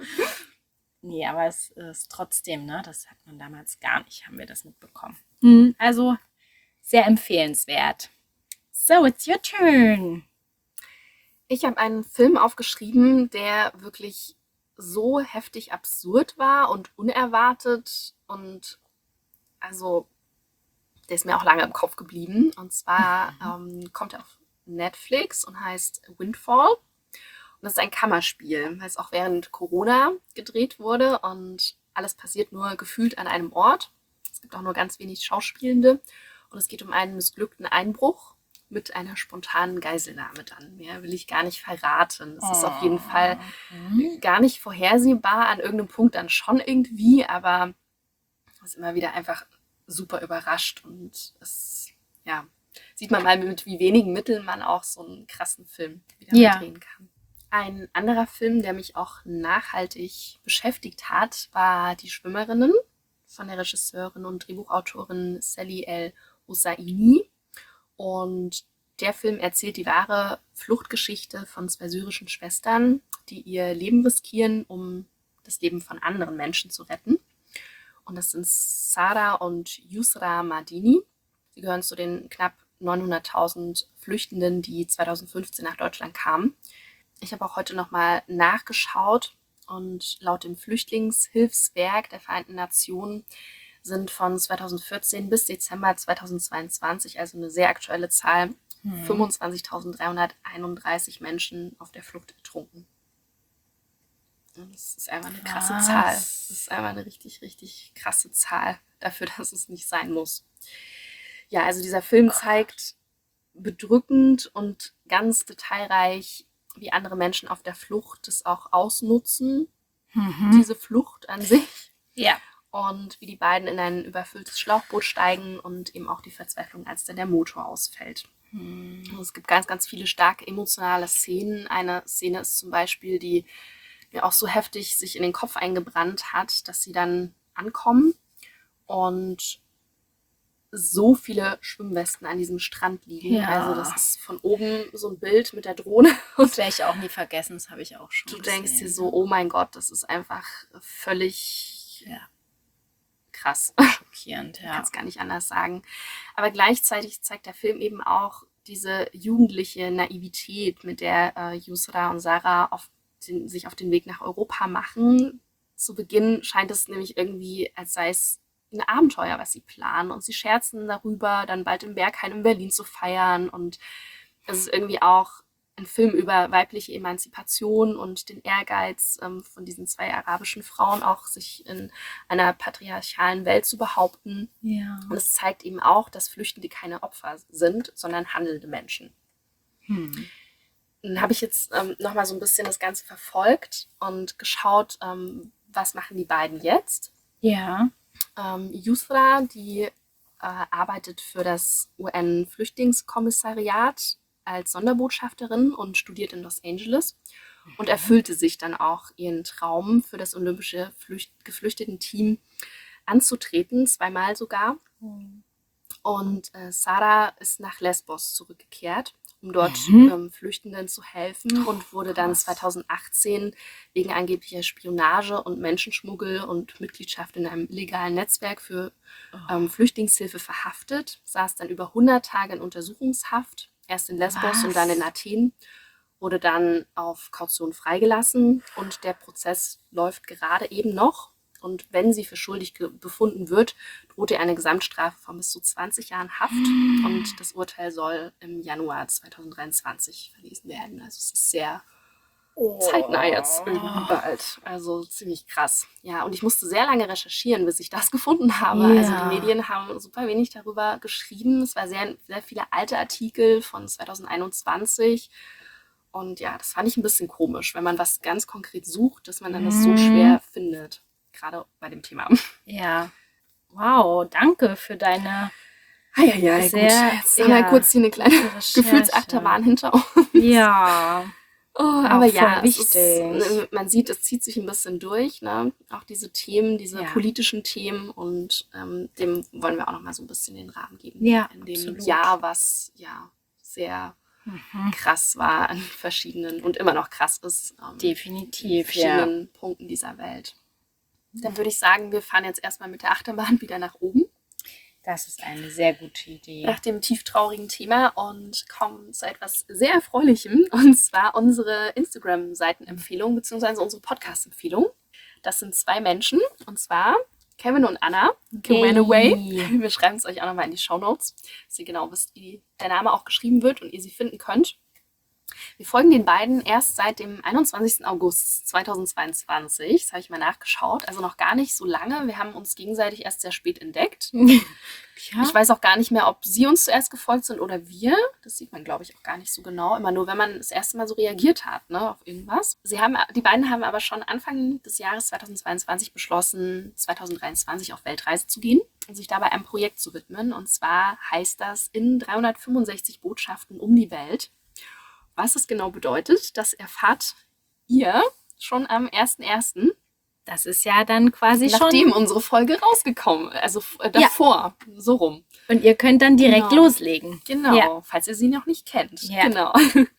Nee, aber es ist trotzdem, ne? Das hat man damals gar nicht, haben wir das mitbekommen. Hm, also sehr empfehlenswert. So, it's your turn. Ich habe einen Film aufgeschrieben, der wirklich so heftig absurd war und unerwartet und also der ist mir auch lange im Kopf geblieben. Und zwar ähm, kommt er auf Netflix und heißt Windfall. Und das ist ein Kammerspiel, weil es auch während Corona gedreht wurde und alles passiert nur gefühlt an einem Ort. Es gibt auch nur ganz wenig Schauspielende und es geht um einen missglückten Einbruch mit einer spontanen Geiselnahme dann. Mehr will ich gar nicht verraten. Es ist auf jeden Fall gar nicht vorhersehbar, an irgendeinem Punkt dann schon irgendwie, aber es ist immer wieder einfach super überrascht und es, ja, sieht man mal, mit wie wenigen Mitteln man auch so einen krassen Film wieder Ja. mal drehen kann. Ein anderer Film, der mich auch nachhaltig beschäftigt hat, war Die Schwimmerinnen von der Regisseurin und Drehbuchautorin Sally El Hosseini. Und der Film erzählt die wahre Fluchtgeschichte von zwei syrischen Schwestern, die ihr Leben riskieren, um das Leben von anderen Menschen zu retten. Und das sind Sara und Yusra Mardini. Sie gehören zu den knapp neunhunderttausend Flüchtenden, die zweitausendfünfzehn nach Deutschland kamen. Ich habe auch heute nochmal nachgeschaut und laut dem Flüchtlingshilfswerk der Vereinten Nationen sind von zweitausendvierzehn bis Dezember zweitausendzweiundzwanzig, also eine sehr aktuelle Zahl, Hm. fünfundzwanzigtausenddreihunderteinunddreißig Menschen auf der Flucht ertrunken. Das ist einfach eine krasse Krass. Zahl. Das ist einfach eine richtig, richtig krasse Zahl dafür, dass es nicht sein muss. Ja, also dieser Film zeigt bedrückend und ganz detailreich, wie andere Menschen auf der Flucht das auch ausnutzen, Mhm. diese Flucht an sich. Ja. Und wie die beiden in ein überfülltes Schlauchboot steigen und eben auch die Verzweiflung, als dann der Motor ausfällt. Hm. Und es gibt ganz, ganz viele starke emotionale Szenen. Eine Szene ist zum Beispiel, die mir auch so heftig sich in den Kopf eingebrannt hat, dass sie dann ankommen und so viele Schwimmwesten an diesem Strand liegen. Ja. Also das ist von oben so ein Bild mit der Drohne. Das werde ich auch nie vergessen, das habe ich auch schon Du gesehen. denkst dir so, oh mein Gott, das ist einfach völlig Ja, krass. schockierend, Ich ja. kann es gar nicht anders sagen. Aber gleichzeitig zeigt der Film eben auch diese jugendliche Naivität, mit der äh, Yusra und Sarah auf den, sich auf den Weg nach Europa machen. Zu Beginn scheint es nämlich irgendwie, als sei es ein Abenteuer, was sie planen. Und sie scherzen darüber, dann bald im Berghain in Berlin zu feiern. Und es ist irgendwie auch ein Film über weibliche Emanzipation und den Ehrgeiz ähm, von diesen zwei arabischen Frauen, auch sich in einer patriarchalen Welt zu behaupten. Ja. Und es zeigt eben auch, dass Flüchtende keine Opfer sind, sondern handelnde Menschen. Hm. Dann habe ich jetzt ähm, nochmal so ein bisschen das Ganze verfolgt und geschaut, ähm, was machen die beiden jetzt. Ja. Ähm, Yusra, die äh, arbeitet für das U N-Flüchtlingskommissariat als Sonderbotschafterin und studiert in Los Angeles und erfüllte sich dann auch ihren Traum, für das olympische Flücht Geflüchteten-Team anzutreten, zweimal sogar. Und äh, Sarah ist nach Lesbos zurückgekehrt, um dort Mhm. ähm, Flüchtenden zu helfen und wurde dann krass. zweitausendachtzehn wegen angeblicher Spionage und Menschenschmuggel und Mitgliedschaft in einem illegalen Netzwerk für ähm, Flüchtlingshilfe verhaftet, saß dann über hundert Tage in Untersuchungshaft, erst in Lesbos Was? und dann in Athen, wurde dann auf Kaution freigelassen und der Prozess läuft gerade eben noch. Und wenn sie für schuldig ge- befunden wird, droht ihr eine Gesamtstrafe von bis zu zwanzig Jahren Haft und das Urteil soll im Januar zweitausenddreiundzwanzig verlesen werden. Also es ist sehr zeitnah jetzt irgendwie bald. Also ziemlich krass. Ja, und ich musste sehr lange recherchieren, bis ich das gefunden habe. Also Ja. die Medien haben super wenig darüber geschrieben. Es war sehr, sehr viele alte Artikel von zweitausendeinundzwanzig. Und ja, das fand ich ein bisschen komisch, wenn man was ganz konkret sucht, dass man dann das so schwer findet. Gerade bei dem Thema. Ja. Wow, danke für deine Eieiei, sehr, gut. Jetzt haben wir ja, kurz hier eine kleine Recherche. Gefühlsachterbahn hinter uns. Ja. Oh, aber voll ja, es wichtig. ist, man sieht, es zieht sich ein bisschen durch, ne? Auch diese Themen, diese Ja. politischen Themen, und ähm, dem wollen wir auch noch mal so ein bisschen den Rahmen geben. Ja, in dem absolut. Jahr, was ja sehr Mhm. krass war an verschiedenen und immer noch krass ist. Ähm, in Definitiv, ja. verschiedenen Punkten dieser Welt. Dann würde ich sagen, wir fahren jetzt erstmal mit der Achterbahn wieder nach oben, Das ist eine sehr gute Idee. nach dem tieftraurigen Thema, und kommen zu etwas sehr Erfreulichem, und zwar unsere Instagram-Seitenempfehlung bzw. unsere Podcast-Empfehlung. Das sind zwei Menschen, und zwar Kevin und Anna. Away. Wir schreiben es euch auch nochmal in die Shownotes, dass ihr genau wisst, wie der Name auch geschrieben wird und ihr sie finden könnt. Wir folgen den beiden erst seit dem einundzwanzigsten August zweitausendzweiundzwanzig. Das habe ich mal nachgeschaut. Also noch gar nicht so lange. Wir haben uns gegenseitig erst sehr spät entdeckt. Ja. Ich weiß auch gar nicht mehr, ob sie uns zuerst gefolgt sind oder wir. Das sieht man, glaube ich, auch gar nicht so genau. Immer nur, wenn man das erste Mal so reagiert hat, ne, auf irgendwas. Sie haben, die beiden haben aber schon Anfang des Jahres zweitausendzweiundzwanzig beschlossen, zweitausenddreiundzwanzig auf Weltreise zu gehen und sich dabei einem Projekt zu widmen. Und zwar heißt das in dreihundertfünfundsechzig Botschaften um die Welt. Was es genau bedeutet, das erfahrt ihr schon am ersten ersten. Das ist ja dann quasi Nachdem schon... unsere Folge rausgekommen, also äh, davor, so rum. Und ihr könnt dann direkt Genau. loslegen. Genau, Ja. falls ihr sie noch nicht kennt. Ja. Genau.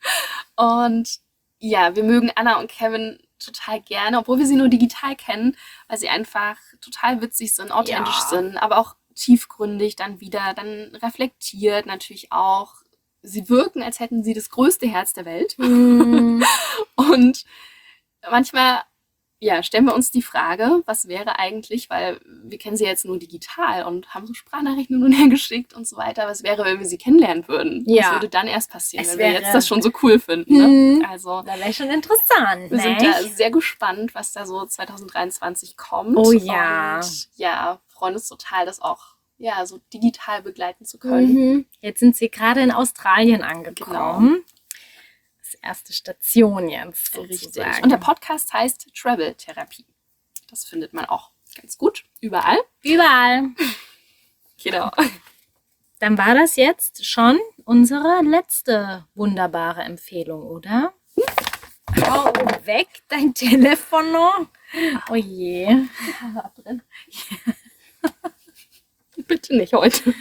Und ja, wir mögen Anna und Kevin total gerne, obwohl wir sie nur digital kennen, weil sie einfach total witzig sind, authentisch Ja. sind, aber auch tiefgründig dann wieder, dann reflektiert natürlich auch. Sie wirken, als hätten sie das größte Herz der Welt. Mm. Und manchmal, ja, stellen wir uns die Frage, was wäre eigentlich, weil wir kennen sie jetzt nur digital und haben so Sprachnachrichten hin und her geschickt und so weiter, was wäre, wenn wir sie kennenlernen würden? Ja. Was würde dann erst passieren, Es wenn wäre- wir jetzt das schon so cool finden? Ne? Hm. Also Da wäre schon interessant, wir sind ne? da sehr gespannt, was da so zweitausenddreiundzwanzig kommt. Oh ja. Und ja, freuen uns total, das auch ja, so digital begleiten zu können. Mhm. Jetzt sind sie gerade in Australien angekommen. Das erste Station jetzt sozusagen. Richtig. Und der Podcast heißt Travel Therapie. Das findet man auch ganz gut überall. Überall. Genau. Dann war das jetzt schon unsere letzte wunderbare Empfehlung, oder? Hau weg, dein Telefon noch. Oh je. Bitte nicht heute.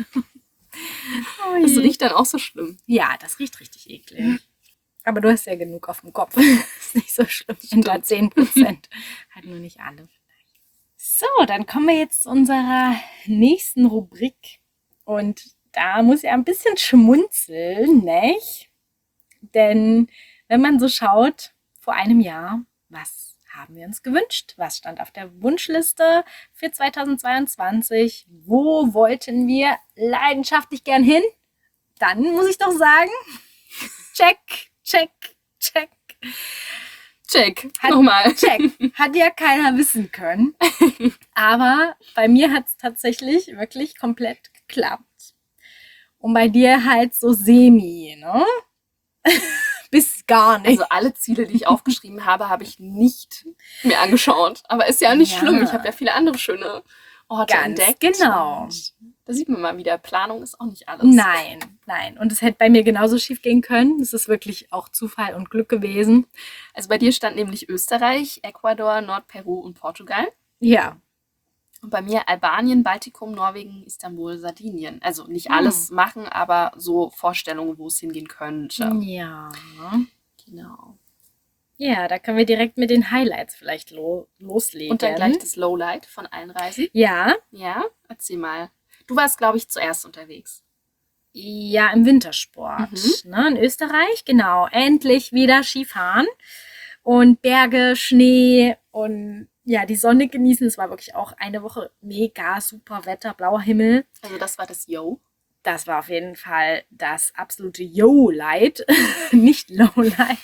Oh Das je. riecht dann auch so schlimm. Ja, das riecht richtig eklig. Aber du hast ja genug auf dem Kopf. Ist nicht so schlimm. Wenn da zehn Prozent. Halt nur nicht alle. So, dann kommen wir jetzt zu unserer nächsten Rubrik. Und da muss ich ein bisschen schmunzeln, nicht? Denn wenn man so schaut, vor einem Jahr, was haben wir uns gewünscht? Was stand auf der Wunschliste für zweitausendzweiundzwanzig? Wo wollten wir leidenschaftlich gern hin? Dann muss ich doch sagen, check, check, check. Check. Hat- Nochmal. Check. Hat ja keiner wissen können. Aber bei mir hat es tatsächlich wirklich komplett geklappt. Und bei dir halt so semi, ne? Bis gar nicht. Also alle Ziele, die ich aufgeschrieben habe, habe ich nicht mir angeschaut. Aber ist ja nicht Ja. schlimm. Ich habe ja viele andere schöne Orte Ganz entdeckt. genau. Und da sieht man mal wieder, Planung ist auch nicht alles. Nein, nein. Und es hätte bei mir genauso schief gehen können. Es ist wirklich auch Zufall und Glück gewesen. Also bei dir stand nämlich Österreich, Ecuador, Nordperu und Portugal. Ja. Und bei mir Albanien, Baltikum, Norwegen, Istanbul, Sardinien. Also nicht Hm. alles machen, aber so Vorstellungen, wo es hingehen könnte. Ja. Genau. Ja, da können wir direkt mit den Highlights vielleicht lo loslegen. Und dann gleich das Lowlight von allen Reisen. Ja, Ja, erzähl mal. Du warst, glaube ich, zuerst unterwegs. ja, im Wintersport. Ne, in Österreich, genau. Endlich wieder Skifahren und Berge, Schnee und ja, die Sonne genießen. Es war wirklich auch eine Woche mega super Wetter, blauer Himmel. Also das war das Yo. Das war auf jeden Fall das absolute Yo-Light, nicht Low-Light.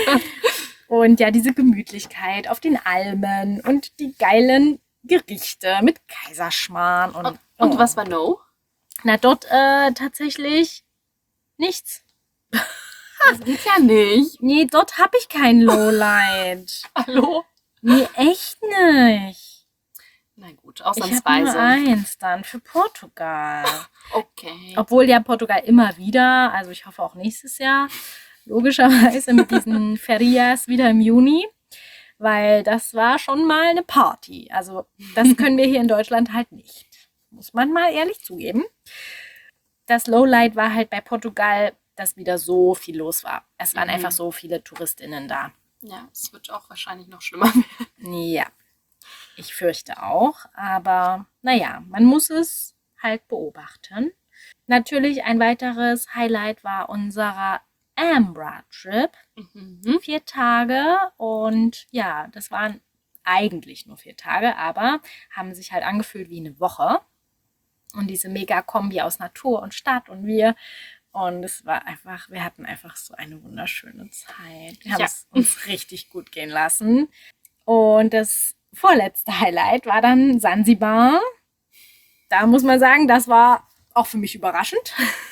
Und ja, diese Gemütlichkeit auf den Almen und die geilen Gerichte mit Kaiserschmarrn. Und, Und, und oh. was war No? Na, dort äh, tatsächlich nichts. Das geht ja nicht. Nee, dort habe ich kein Lowlight. Hallo? Nee, echt nicht. Na gut, Ich habe nur ausnahmsweise. eins dann für Portugal. Okay. Obwohl ja Portugal immer wieder, also ich hoffe auch nächstes Jahr, logischerweise mit diesen Ferias wieder im Juni, weil das war schon mal eine Party. Also das können wir hier in Deutschland halt nicht. Muss man mal ehrlich zugeben. Das Lowlight war halt bei Portugal, dass wieder so viel los war. Es waren Mhm. einfach so viele TouristInnen da. Ja, es wird auch wahrscheinlich noch schlimmer werden. Ja, ich fürchte auch. Aber naja, man muss es halt beobachten. Natürlich ein weiteres Highlight war unserer Ambra-Trip. Mhm. Vier Tage und ja, das waren eigentlich nur vier Tage, aber haben sich halt angefühlt wie eine Woche. Und diese Mega-Kombi aus Natur und Stadt und wir. Und es war einfach, wir hatten einfach so eine wunderschöne Zeit. Wir haben Ja. es uns richtig gut gehen lassen. Und das vorletzte Highlight war dann Sansibar. Da muss man sagen, das war auch für mich überraschend.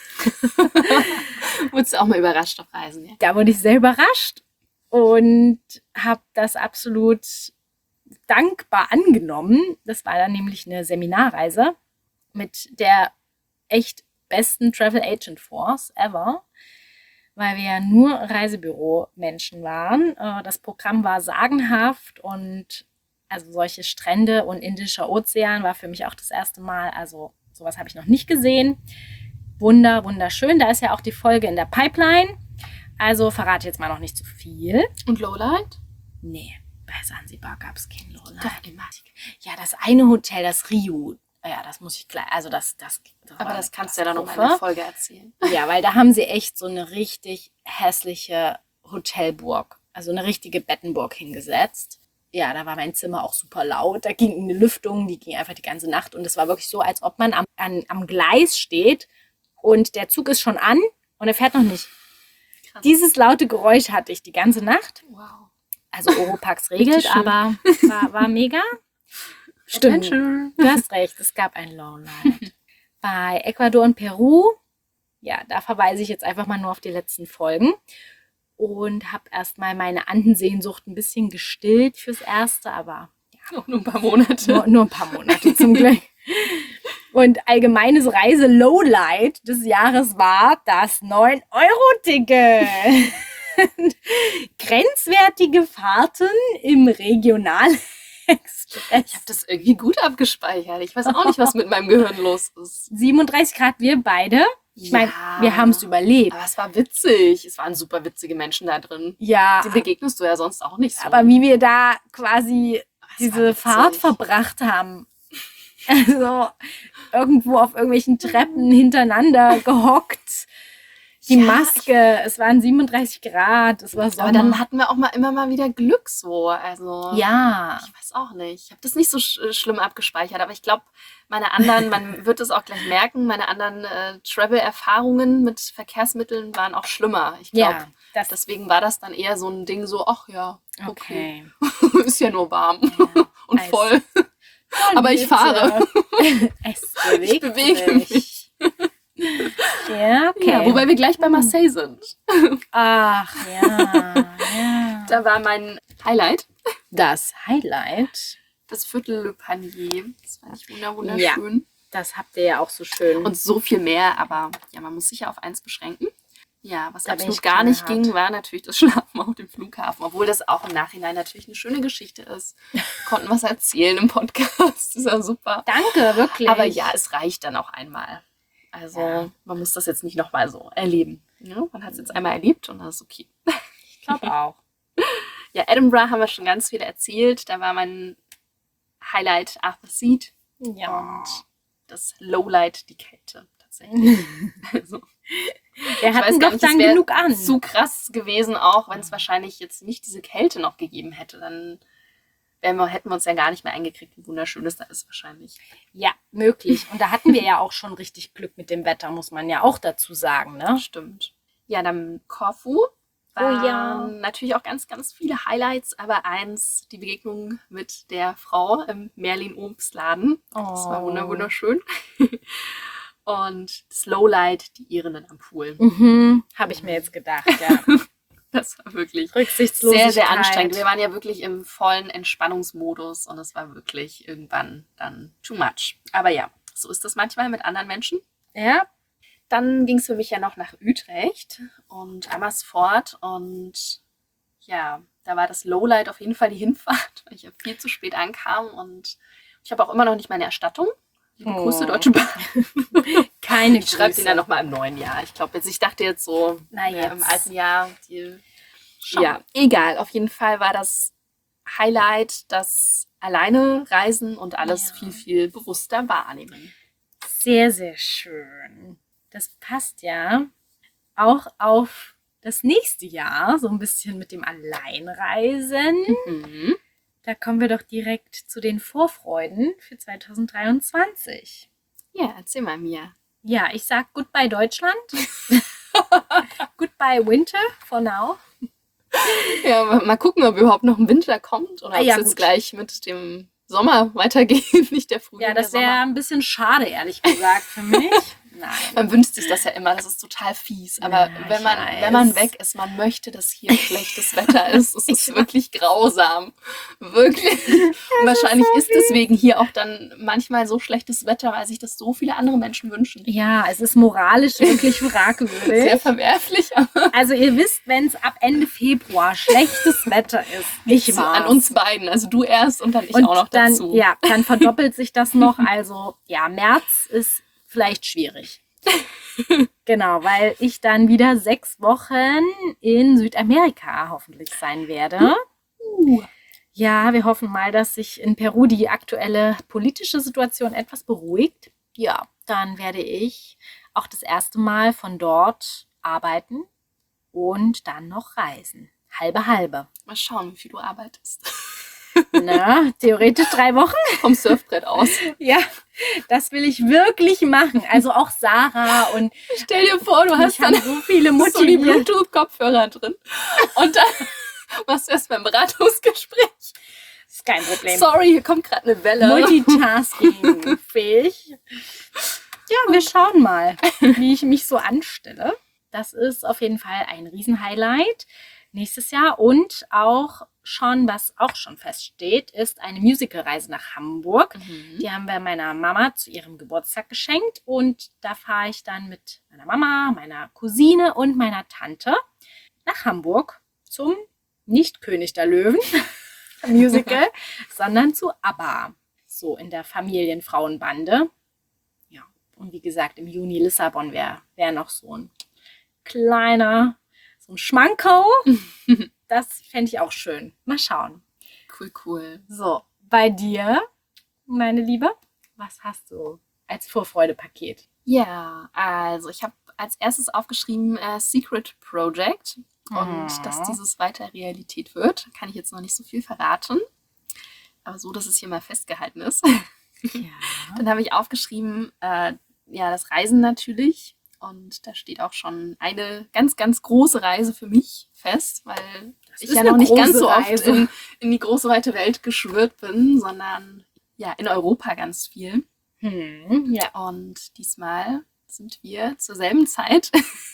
Wurdest du auch mal überrascht auf Reisen, ja? Da wurde ich sehr überrascht und habe das absolut dankbar angenommen. Das war dann nämlich eine Seminarreise mit der echt besten Travel Agent Force ever, weil wir ja nur Reisebüro-Menschen waren. Äh, Das Programm war sagenhaft und also solche Strände und Indischer Ozean war für mich auch das erste Mal. Also sowas habe ich noch nicht gesehen. Wunder, wunderschön. Da ist ja auch die Folge in der Pipeline. Also verrate jetzt mal noch nicht zu viel. Und Lowlight? Nee, bei Sansibar gab es kein Lowlight. Doch, immer. Ja, das eine Hotel, das Rio. Ja, das muss ich gleich, also das, das, das Aber war das eine kannst du ja dann noch mal in Katastrophe. der Folge erzählen. Ja, weil da haben sie echt so eine richtig hässliche Hotelburg, also eine richtige Bettenburg hingesetzt. Ja, da war mein Zimmer auch super laut. Da ging eine Lüftung, die ging einfach die ganze Nacht. Und es war wirklich so, als ob man am, an, am Gleis steht und der Zug ist schon an und er fährt noch nicht. Krass. Dieses laute Geräusch hatte ich die ganze Nacht. Wow. Also Oropax regelt, Richtig schön. aber war, war mega. Stimmt. Adventure. Du hast recht, es gab ein Lowlight. Bei Ecuador und Peru, ja, da verweise ich jetzt einfach mal nur auf die letzten Folgen und habe erstmal meine Andensehnsucht ein bisschen gestillt fürs Erste, aber Auch nur ein paar Monate. nur, nur ein paar Monate zum Glück. Und allgemeines Reise-Lowlight des Jahres war das neun Euro Ticket. Grenzwertige Fahrten im Regionalexpress. Ich habe das irgendwie gut abgespeichert. Ich weiß auch nicht, was mit meinem Gehirn los ist. siebenunddreißig Grad, wir beide. Ich meine, Ja. wir haben es überlebt. Aber es war witzig. Es waren super witzige Menschen da drin. Ja, Die begegnest du ja sonst auch nicht so. aber wie wir da quasi Aber es war diese witzig. Fahrt verbracht haben. Also irgendwo auf irgendwelchen Treppen hintereinander gehockt. Die Ja, Maske, es waren siebenunddreißig Grad, es war Sommer. Aber dann hatten wir auch mal immer mal wieder Glück so. Also ja, ich weiß auch nicht. Ich habe das nicht so sch schlimm abgespeichert, aber ich glaube, meine anderen, man wird es auch gleich merken, meine anderen äh, Travel-Erfahrungen mit Verkehrsmitteln waren auch schlimmer. Ich glaube, ja, das deswegen war das dann eher so ein Ding so, ach ja, okay, okay. ist ja nur warm Ja, und Eis. voll. Aber ich Bitte. fahre. Es bewegt Ich bewege sich. mich. Ja, okay. Ja, wobei wir gleich bei Marseille sind. Ach, ja, ja. Da war mein Highlight Das Highlight, das Viertel Le Panier. Das fand ich wunder- wunderschön. das habt ihr ja auch so schön. Und so viel mehr, aber ja, man muss sich ja auf eins beschränken. Ja, was Da bin absolut ich gar nicht knallhart. ging, war natürlich das Schlafen auf dem Flughafen. Obwohl das auch im Nachhinein natürlich eine schöne Geschichte ist. Wir konnten was erzählen im Podcast. Das ist ja super. Danke, wirklich. Aber ja, es reicht dann auch einmal. Also Ja. man muss das jetzt nicht nochmal so erleben. Ja, man hat es jetzt einmal erlebt und das ist okay. ich glaube auch. Ja, Edinburgh haben wir schon ganz viel erzählt. Da war mein Highlight Arthur Seat Ja. und das Lowlight die Kälte tatsächlich. Also, Wir ich weiß hatten gar doch nicht, es dann wär genug an. zu krass gewesen, auch wenn es wahrscheinlich jetzt nicht diese Kälte noch gegeben hätte. Dann wären wir, hätten wir uns ja gar nicht mehr eingekriegt, wie wunderschön es da ist wahrscheinlich. Ja, möglich. Und da hatten wir ja auch schon richtig Glück mit dem Wetter, muss man ja auch dazu sagen, ne? Stimmt. Ja, dann Korfu. Oh Waren ja. natürlich auch ganz, ganz viele Highlights, aber eins, die Begegnung mit der Frau im Merlin Obstladen. Das war wunder- wunderschön. Und das Lowlight, die Irinnen am Pool. Mhm, habe ich mir jetzt gedacht, ja. Das war wirklich Rücksichtslosigkeit. sehr, sehr anstrengend. Wir waren ja wirklich im vollen Entspannungsmodus und es war wirklich irgendwann dann too much. Aber ja, so ist das manchmal mit anderen Menschen. Ja. Dann ging es für mich ja noch nach Utrecht und Amersfoort und ja, da war das Lowlight auf jeden Fall die Hinfahrt, weil ich ja viel zu spät ankam und ich habe auch immer noch nicht meine Erstattung. Liebe Oh. Grüße, Deutsche Bahn. Keine Ich schreibe Grüße. den dann nochmal im neuen Jahr. Ich glaube jetzt, ich dachte jetzt so Na äh, im jetzt. alten Jahr, die Schauen. ja, egal. Auf jeden Fall war das Highlight das alleine reisen und alles Ja. viel, viel bewusster wahrnehmen. Sehr, sehr schön. Das passt ja auch auf das nächste Jahr, so ein bisschen mit dem Alleinreisen. Mhm. Da kommen wir doch direkt zu den Vorfreuden für zwanzig dreiundzwanzig. Ja, erzähl mal mir. Ja, ich sag Goodbye Deutschland. Goodbye Winter for now. Ja, mal mal gucken, ob überhaupt noch ein Winter kommt oder Ah, ob ja, es jetzt gut. gleich mit dem Sommer weitergeht, nicht der Frühling, Ja, das der wäre Sommer. ein bisschen schade, ehrlich gesagt, für mich. Nein. Man wünscht sich das ja immer, das ist total fies. Aber Ja, wenn ich man, weiß. wenn man weg ist, man möchte, dass hier schlechtes Wetter ist. Es ist wirklich grausam. Wirklich. Und wahrscheinlich so ist deswegen hier auch dann manchmal so schlechtes Wetter, weil sich das so viele andere Menschen wünschen. Ja, es ist moralisch wirklich Sehr fragwürdig. verwerflich, aber Also ihr wisst, wenn es ab Ende Februar schlechtes Wetter ist, ich so war's. an uns beiden. Also du erst und dann ich Und auch noch dann, dazu. ja, dann verdoppelt sich das noch. Also ja, März ist vielleicht schwierig. Genau, weil ich dann wieder sechs Wochen in Südamerika hoffentlich sein werde. Uh. Ja, wir hoffen mal, dass sich in Peru die aktuelle politische Situation etwas beruhigt. Ja, dann werde ich auch das erste Mal von dort arbeiten und dann noch reisen. Halbe, halbe. Mal schauen, wie viel du arbeitest. Na, theoretisch drei Wochen. Vom Surfbrett aus. Ja, das will ich wirklich machen. Also auch Sarah und Stell dir vor, du hast ich habe dann so viele so die motiviert. Bluetooth-Kopfhörer drin. Und dann machst du erst beim Beratungsgespräch. Ist kein Problem. Sorry, hier kommt gerade eine Welle. Multitasking-fähig. Ja, wir schauen mal, wie ich mich so anstelle. Das ist auf jeden Fall ein Riesenhighlight nächstes Jahr. Und auch schon, was auch schon feststeht, ist eine Musicalreise nach Hamburg. Mhm. Die haben wir meiner Mama zu ihrem Geburtstag geschenkt. Und da fahre ich dann mit meiner Mama, meiner Cousine und meiner Tante nach Hamburg zum nicht König der Löwen Musical, sondern zu ABBA. So in der Familienfrauenbande. Ja, und wie gesagt, im Juni Lissabon wäre wär noch so ein kleiner, so ein Schmankerl. Das fände ich auch schön. Mal schauen. Cool, cool. So, bei dir, meine Liebe, was hast du als Vorfreudepaket? Ja, also ich habe als erstes aufgeschrieben äh, Secret Project. Und Mhm. dass dieses weiter Realität wird, kann ich jetzt noch nicht so viel verraten. Aber so, dass es hier mal festgehalten ist. Ja. Dann habe ich aufgeschrieben, äh, ja, das Reisen natürlich. Und da steht auch schon eine ganz, ganz große Reise für mich fest, weil ich ist ja eine noch nicht ganz große so oft Reise. in, in die große weite Welt geschwirrt bin, sondern ja, in Europa ganz viel. Hm, ja. Und diesmal sind wir zur selben Zeit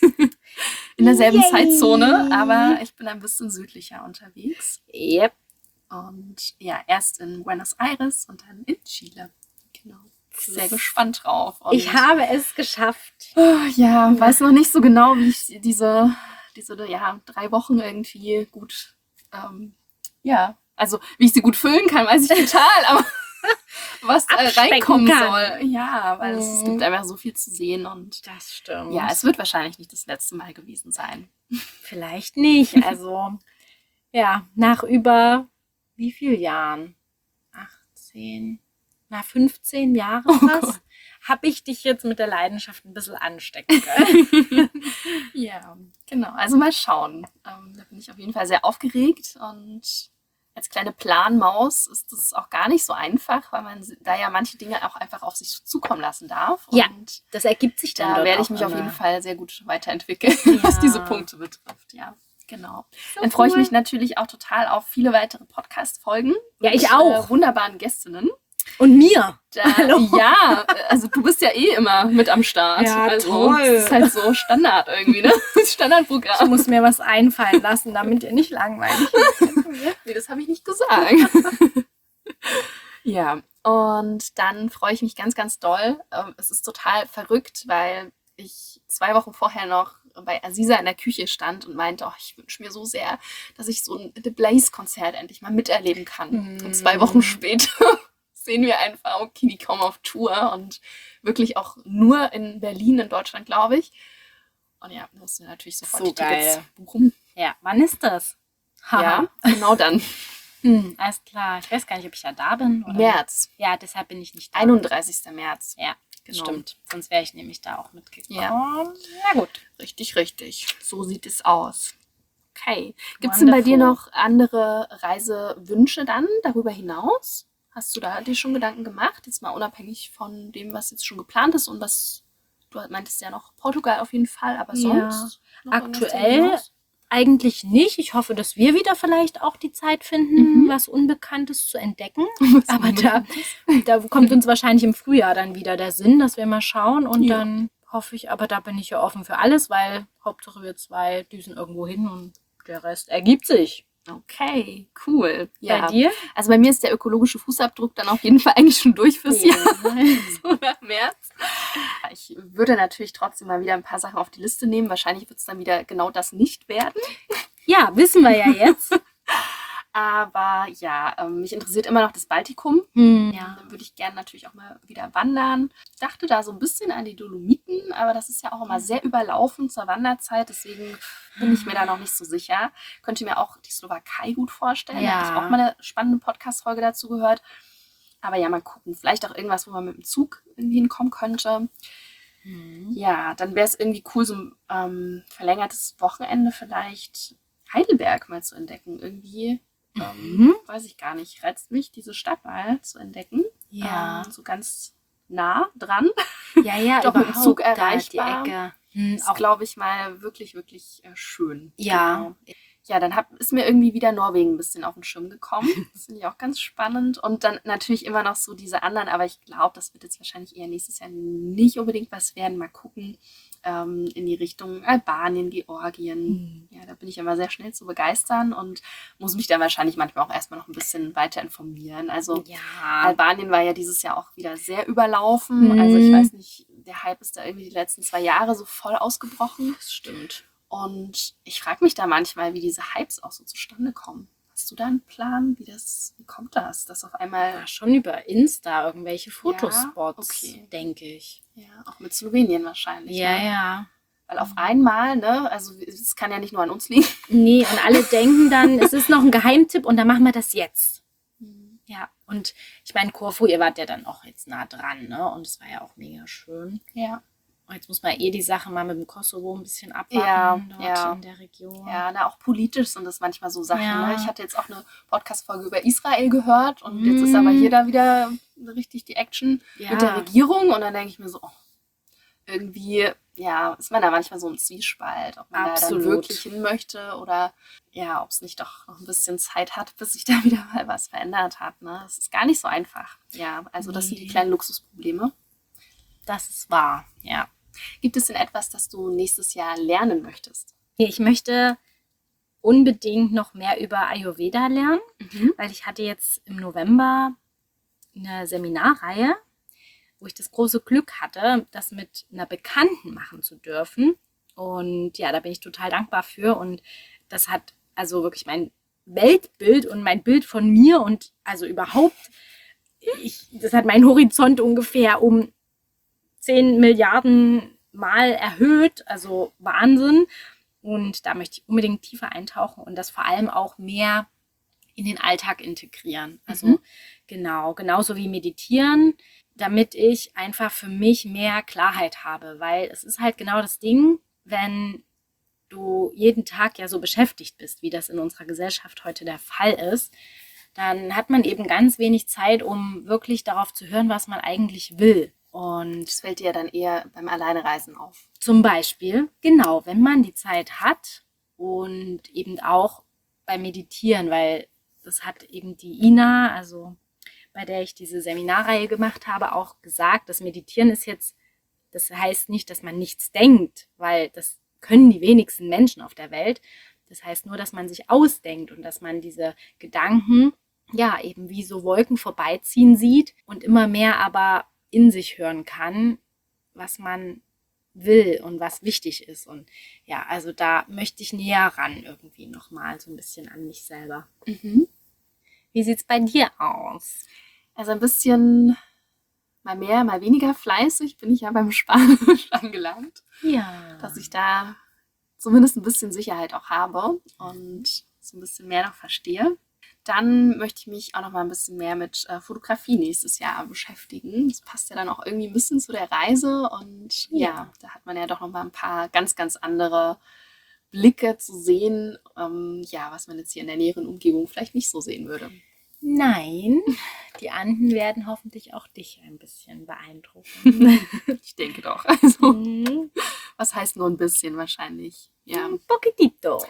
in derselben Yay. Zeitzone, aber ich bin ein bisschen südlicher unterwegs. Yep. Und ja, erst in Buenos Aires und dann in Chile. Genau. Sehr ist- gespannt drauf. Und Ich habe es geschafft. oh, ja, weiß noch nicht so genau, wie ich diese, diese ja, drei Wochen irgendwie gut, ähm, ja, also wie ich sie gut füllen kann, weiß ich total, aber was äh, Abspecken reinkommen kann. soll. Ja, weil es, es Mhm. gibt einfach so viel zu sehen und Das stimmt. ja, es wird wahrscheinlich nicht das letzte Mal gewesen sein. Vielleicht nicht. Also, ja, nach über wie viel Jahren? achtzehn, na fünfzehn Jahre Oh fast, Gott. habe ich dich jetzt mit der Leidenschaft ein bisschen anstecken können. Ja, genau. Also mal schauen. Ähm, da bin ich auf jeden Fall sehr aufgeregt und als kleine Planmaus ist es auch gar nicht so einfach, weil man da ja manche Dinge auch einfach auf sich zukommen lassen darf. Ja, Und Das ergibt sich dann da dort werde auch ich mich auf immer. jeden Fall sehr gut weiterentwickeln, Ja. was diese Punkte betrifft. Ja, genau. So Dann freue ich cool. mich natürlich auch total auf viele weitere Podcast-Folgen. Ja, ich mit, auch. Äh, wunderbaren Gästinnen. Und mir. Da, Hallo. Ja, also du bist ja eh immer mit am Start. Ja, also, toll. Das ist halt so Standard irgendwie, ne? Das Standardprogramm. Ich muss mir was einfallen lassen, damit ihr nicht langweilig wird. Nee, das habe ich nicht gesagt. Ja, und dann freue ich mich ganz, ganz doll. Ähm, Es ist total verrückt, weil ich zwei Wochen vorher noch bei Aziza in der Küche stand und meinte, oh, ich wünsche mir so sehr, dass ich so ein The Blaze-Konzert endlich mal miterleben kann. Mm. Und zwei Wochen später sehen wir einfach, okay, die kommen auf Tour und wirklich auch nur in Berlin, in Deutschland, glaube ich. Und ja, da mussten wir natürlich sofort So die Tickets geil. buchen. Ja, wann ist das? Ja, genau dann. Hm, alles klar. Ich weiß gar nicht, ob ich ja da bin. Oder? März, Ja, deshalb bin ich nicht da. einunddreißigster März. Ja, Genau. stimmt. Sonst wäre ich nämlich da auch mitgekommen. Ja. Ja, gut. Richtig, richtig. So sieht es aus. Okay. Gibt es denn bei dir Wonderful. noch andere Reisewünsche dann darüber hinaus? Hast du da dir schon Gedanken gemacht? Jetzt mal unabhängig von dem, was jetzt schon geplant ist und was du meintest ja noch Portugal auf jeden Fall, aber Ja. sonst? noch irgendwas darüber Aktuell hinaus? eigentlich nicht. Ich hoffe, dass wir wieder vielleicht auch die Zeit finden, Mhm. was Unbekanntes zu entdecken. Was Aber da, Unbekanntes? da kommt uns wahrscheinlich im Frühjahr dann wieder der Sinn, dass wir mal schauen. Und Ja. dann hoffe ich, aber da bin ich ja offen für alles, weil Hauptsache wir zwei düsen irgendwo hin und der Rest ergibt sich. Okay, cool. Ja. Bei dir? Also bei mir ist der ökologische Fußabdruck dann auf jeden Fall eigentlich schon durch fürs Jahr. So nach März. Ich würde natürlich trotzdem mal wieder ein paar Sachen auf die Liste nehmen. Wahrscheinlich wird es dann wieder genau das nicht werden. Ja, wissen wir ja jetzt. Aber ja, ähm, mich interessiert immer noch das Baltikum. Hm. Ja, dann würde ich gerne natürlich auch mal wieder wandern. Ich dachte da so ein bisschen an die Dolomiten, aber das ist ja auch immer sehr überlaufen zur Wanderzeit. Deswegen bin ich mir da noch nicht so sicher. Könnte mir auch die Slowakei gut vorstellen. Da habe ich Ja. auch mal eine spannende Podcast-Folge dazu gehört. Aber ja, mal gucken. Vielleicht auch irgendwas, wo man mit dem Zug irgendwie hinkommen könnte. Hm. Ja, dann wäre es irgendwie cool, so ein ähm, verlängertes Wochenende vielleicht Heidelberg mal zu entdecken. Irgendwie, ähm, Mhm. weiß ich gar nicht, reizt mich, diese Stadt mal zu entdecken. Ja. Ähm, so ganz nah dran. Ja, ja, Doch mit dem überhaupt Zug da erreichbar. die Ecke. Hm, Ist, auch, glaube ich, mal wirklich, wirklich äh, schön. ja. Genau. Ja, dann hab, ist mir irgendwie wieder Norwegen ein bisschen auf den Schirm gekommen. Das finde ich auch ganz spannend. Und dann natürlich immer noch so diese anderen, aber ich glaube, das wird jetzt wahrscheinlich eher nächstes Jahr nicht unbedingt was werden. Mal gucken. Ähm, in die Richtung Albanien, Georgien. Hm. Ja, da bin ich immer sehr schnell zu begeistern und muss mich dann wahrscheinlich manchmal auch erstmal noch ein bisschen weiter informieren. Also Ja. Albanien war ja dieses Jahr auch wieder sehr überlaufen. Mhm. Also ich weiß nicht, der Hype ist da irgendwie die letzten zwei Jahre so voll ausgebrochen. Das stimmt. Und ich frage mich da manchmal, wie diese Hypes auch so zustande kommen. Hast du da einen Plan? Wie das, wie kommt das? Dass auf einmal, Ja, schon über Insta irgendwelche Fotospots, okay. denke ich. ja, auch mit Slowenien wahrscheinlich. Ja, ne? ja. Weil auf einmal, ne, also es kann ja nicht nur an uns liegen. Nee, und alle denken dann, es ist noch ein Geheimtipp und dann machen wir das jetzt. Ja, und ich meine, Korfu, ihr wart ja dann auch jetzt nah dran, ne? Und es war ja auch mega schön. Ja. Und jetzt muss man eh die Sache mal mit dem Kosovo ein bisschen abwarten Ja, dort ja. in der Region. Ja, na, auch politisch sind das manchmal so Sachen. Ja. Ne? Ich hatte jetzt auch eine Podcast-Folge über Israel gehört und jetzt ist aber hier da wieder richtig die Action Ja. mit der Regierung und dann denke ich mir so, oh, irgendwie, ja, ist man da manchmal so im Zwiespalt, ob man da Absolut. dann wirklich hin möchte oder ja, ob es nicht doch noch ein bisschen Zeit hat, bis sich da wieder mal was verändert hat. Ne? Das ist gar nicht so einfach. Ja, also das sind die Nee. kleinen Luxusprobleme. Das ist wahr, ja. Gibt es denn etwas, das du nächstes Jahr lernen möchtest? Nee, ich möchte unbedingt noch mehr über Ayurveda lernen, weil ich hatte jetzt im November eine Seminarreihe, wo ich das große Glück hatte, das mit einer Bekannten machen zu dürfen. Und ja, da bin ich total dankbar für. Und das hat also wirklich mein Weltbild und mein Bild von mir und also überhaupt, ich, das hat meinen Horizont ungefähr um zehn Milliarden Mal erhöht. Also Wahnsinn. Und da möchte ich unbedingt tiefer eintauchen und das vor allem auch mehr in den Alltag integrieren. Also Mhm. genau, genauso wie meditieren, damit ich einfach für mich mehr Klarheit habe. Weil es ist halt genau das Ding, wenn du jeden Tag ja so beschäftigt bist, wie das in unserer Gesellschaft heute der Fall ist, dann hat man eben ganz wenig Zeit, um wirklich darauf zu hören, was man eigentlich will. Und Das fällt dir ja dann eher beim Alleinereisen auf. zum Beispiel, genau, wenn man die Zeit hat und eben auch beim Meditieren, weil das hat eben die Ina, also bei der ich diese Seminarreihe gemacht habe, auch gesagt, das Meditieren ist jetzt, das heißt nicht, dass man nichts denkt, weil das können die wenigsten Menschen auf der Welt. Das heißt nur, dass man sich ausdenkt und dass man diese Gedanken, ja, eben wie so Wolken vorbeiziehen sieht und immer mehr aber in sich hören kann, was man will und was wichtig ist. Und ja, also da möchte ich näher ran irgendwie nochmal, so ein bisschen an mich selber. Mhm. Wie sieht's bei dir aus? Also ein bisschen mal mehr, mal weniger fleißig bin ich ja beim Spanisch angelangt. Ja. Dass ich da zumindest ein bisschen Sicherheit auch habe und so ein bisschen mehr noch verstehe. Dann möchte ich mich auch noch mal ein bisschen mehr mit äh, Fotografie nächstes Jahr beschäftigen. Das passt ja dann auch irgendwie ein bisschen zu der Reise und ja, Ja. da hat man ja doch noch mal ein paar ganz, ganz andere Blicke zu sehen, ähm, ja, was man jetzt hier in der näheren Umgebung vielleicht nicht so sehen würde. Nein, die Anden werden hoffentlich auch dich ein bisschen beeindrucken. Ich denke doch. Also, Mhm. was heißt nur ein bisschen wahrscheinlich? Ja, Un poquitito.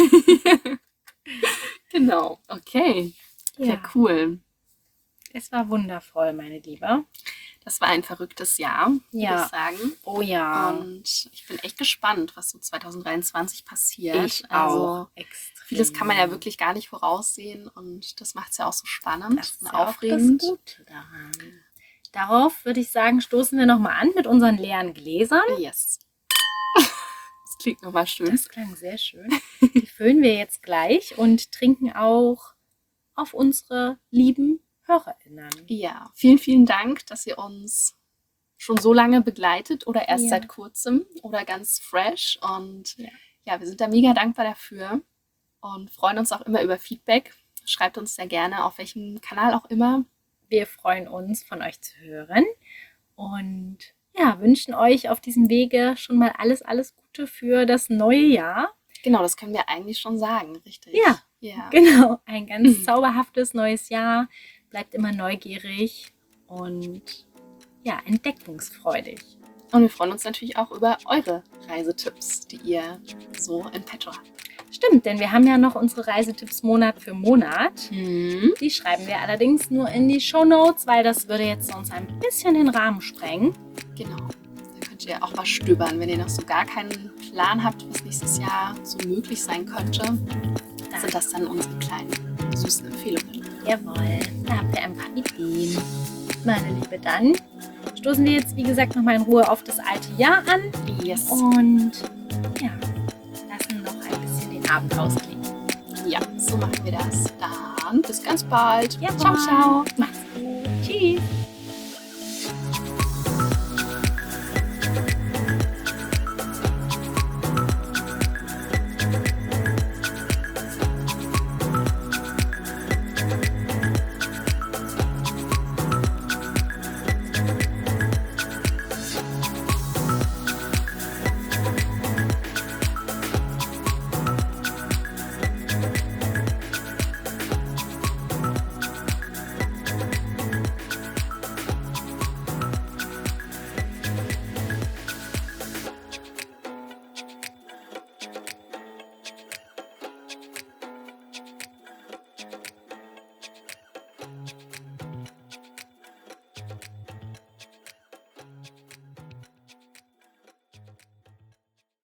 genau. Okay. Ja, Ja, cool. es war wundervoll, meine Liebe. Das war ein verrücktes Jahr, würde Ja. ich sagen. Oh ja, Und ich bin echt gespannt, was so zwanzig dreiundzwanzig passiert. ich Also auch. Extrem. vieles kann man ja wirklich gar nicht voraussehen und das macht es ja auch so spannend Das ist und ja auch aufregend. das Gute daran. Darauf würde ich sagen, stoßen wir nochmal an mit unseren leeren Gläsern. Yes. Das klingt nochmal schön. Das klang sehr schön. Die füllen wir jetzt gleich und trinken auch auf unsere lieben HörerInnen. Ja, vielen, vielen Dank, dass ihr uns schon so lange begleitet oder erst Ja. seit kurzem oder ganz fresh. Und Ja. ja, wir sind da mega dankbar dafür und freuen uns auch immer über Feedback. Schreibt uns sehr gerne, auf welchem Kanal auch immer. Wir freuen uns, von euch zu hören und ja, wünschen euch auf diesem Wege schon mal alles, alles Gute für das neue Jahr. Genau, das können wir eigentlich schon sagen, richtig? Ja. Ja. Genau, ein ganz Mhm. zauberhaftes neues Jahr. Bleibt immer neugierig und ja, entdeckungsfreudig. Und wir freuen uns natürlich auch über eure Reisetipps, die ihr so in petto habt. Stimmt, denn wir haben ja noch unsere Reisetipps Monat für Monat. Mhm. Die schreiben wir allerdings nur in die Shownotes, weil das würde jetzt sonst ein bisschen den Rahmen sprengen. Genau. Da könnt ihr auch mal stöbern, wenn ihr noch so gar keinen Plan habt, was nächstes Jahr so möglich sein könnte. Da sind das dann unsere kleinen süßen Empfehlungen. Jawohl, da habt ihr ein paar Ideen. Meine Liebe, dann stoßen wir jetzt, wie gesagt, nochmal in Ruhe auf das alte Jahr an Yes. und ja, lassen noch ein bisschen den Abend ausklingen. Ja, so machen wir das. Dann bis ganz bald. Jawohl. Ciao, ciao. Macht's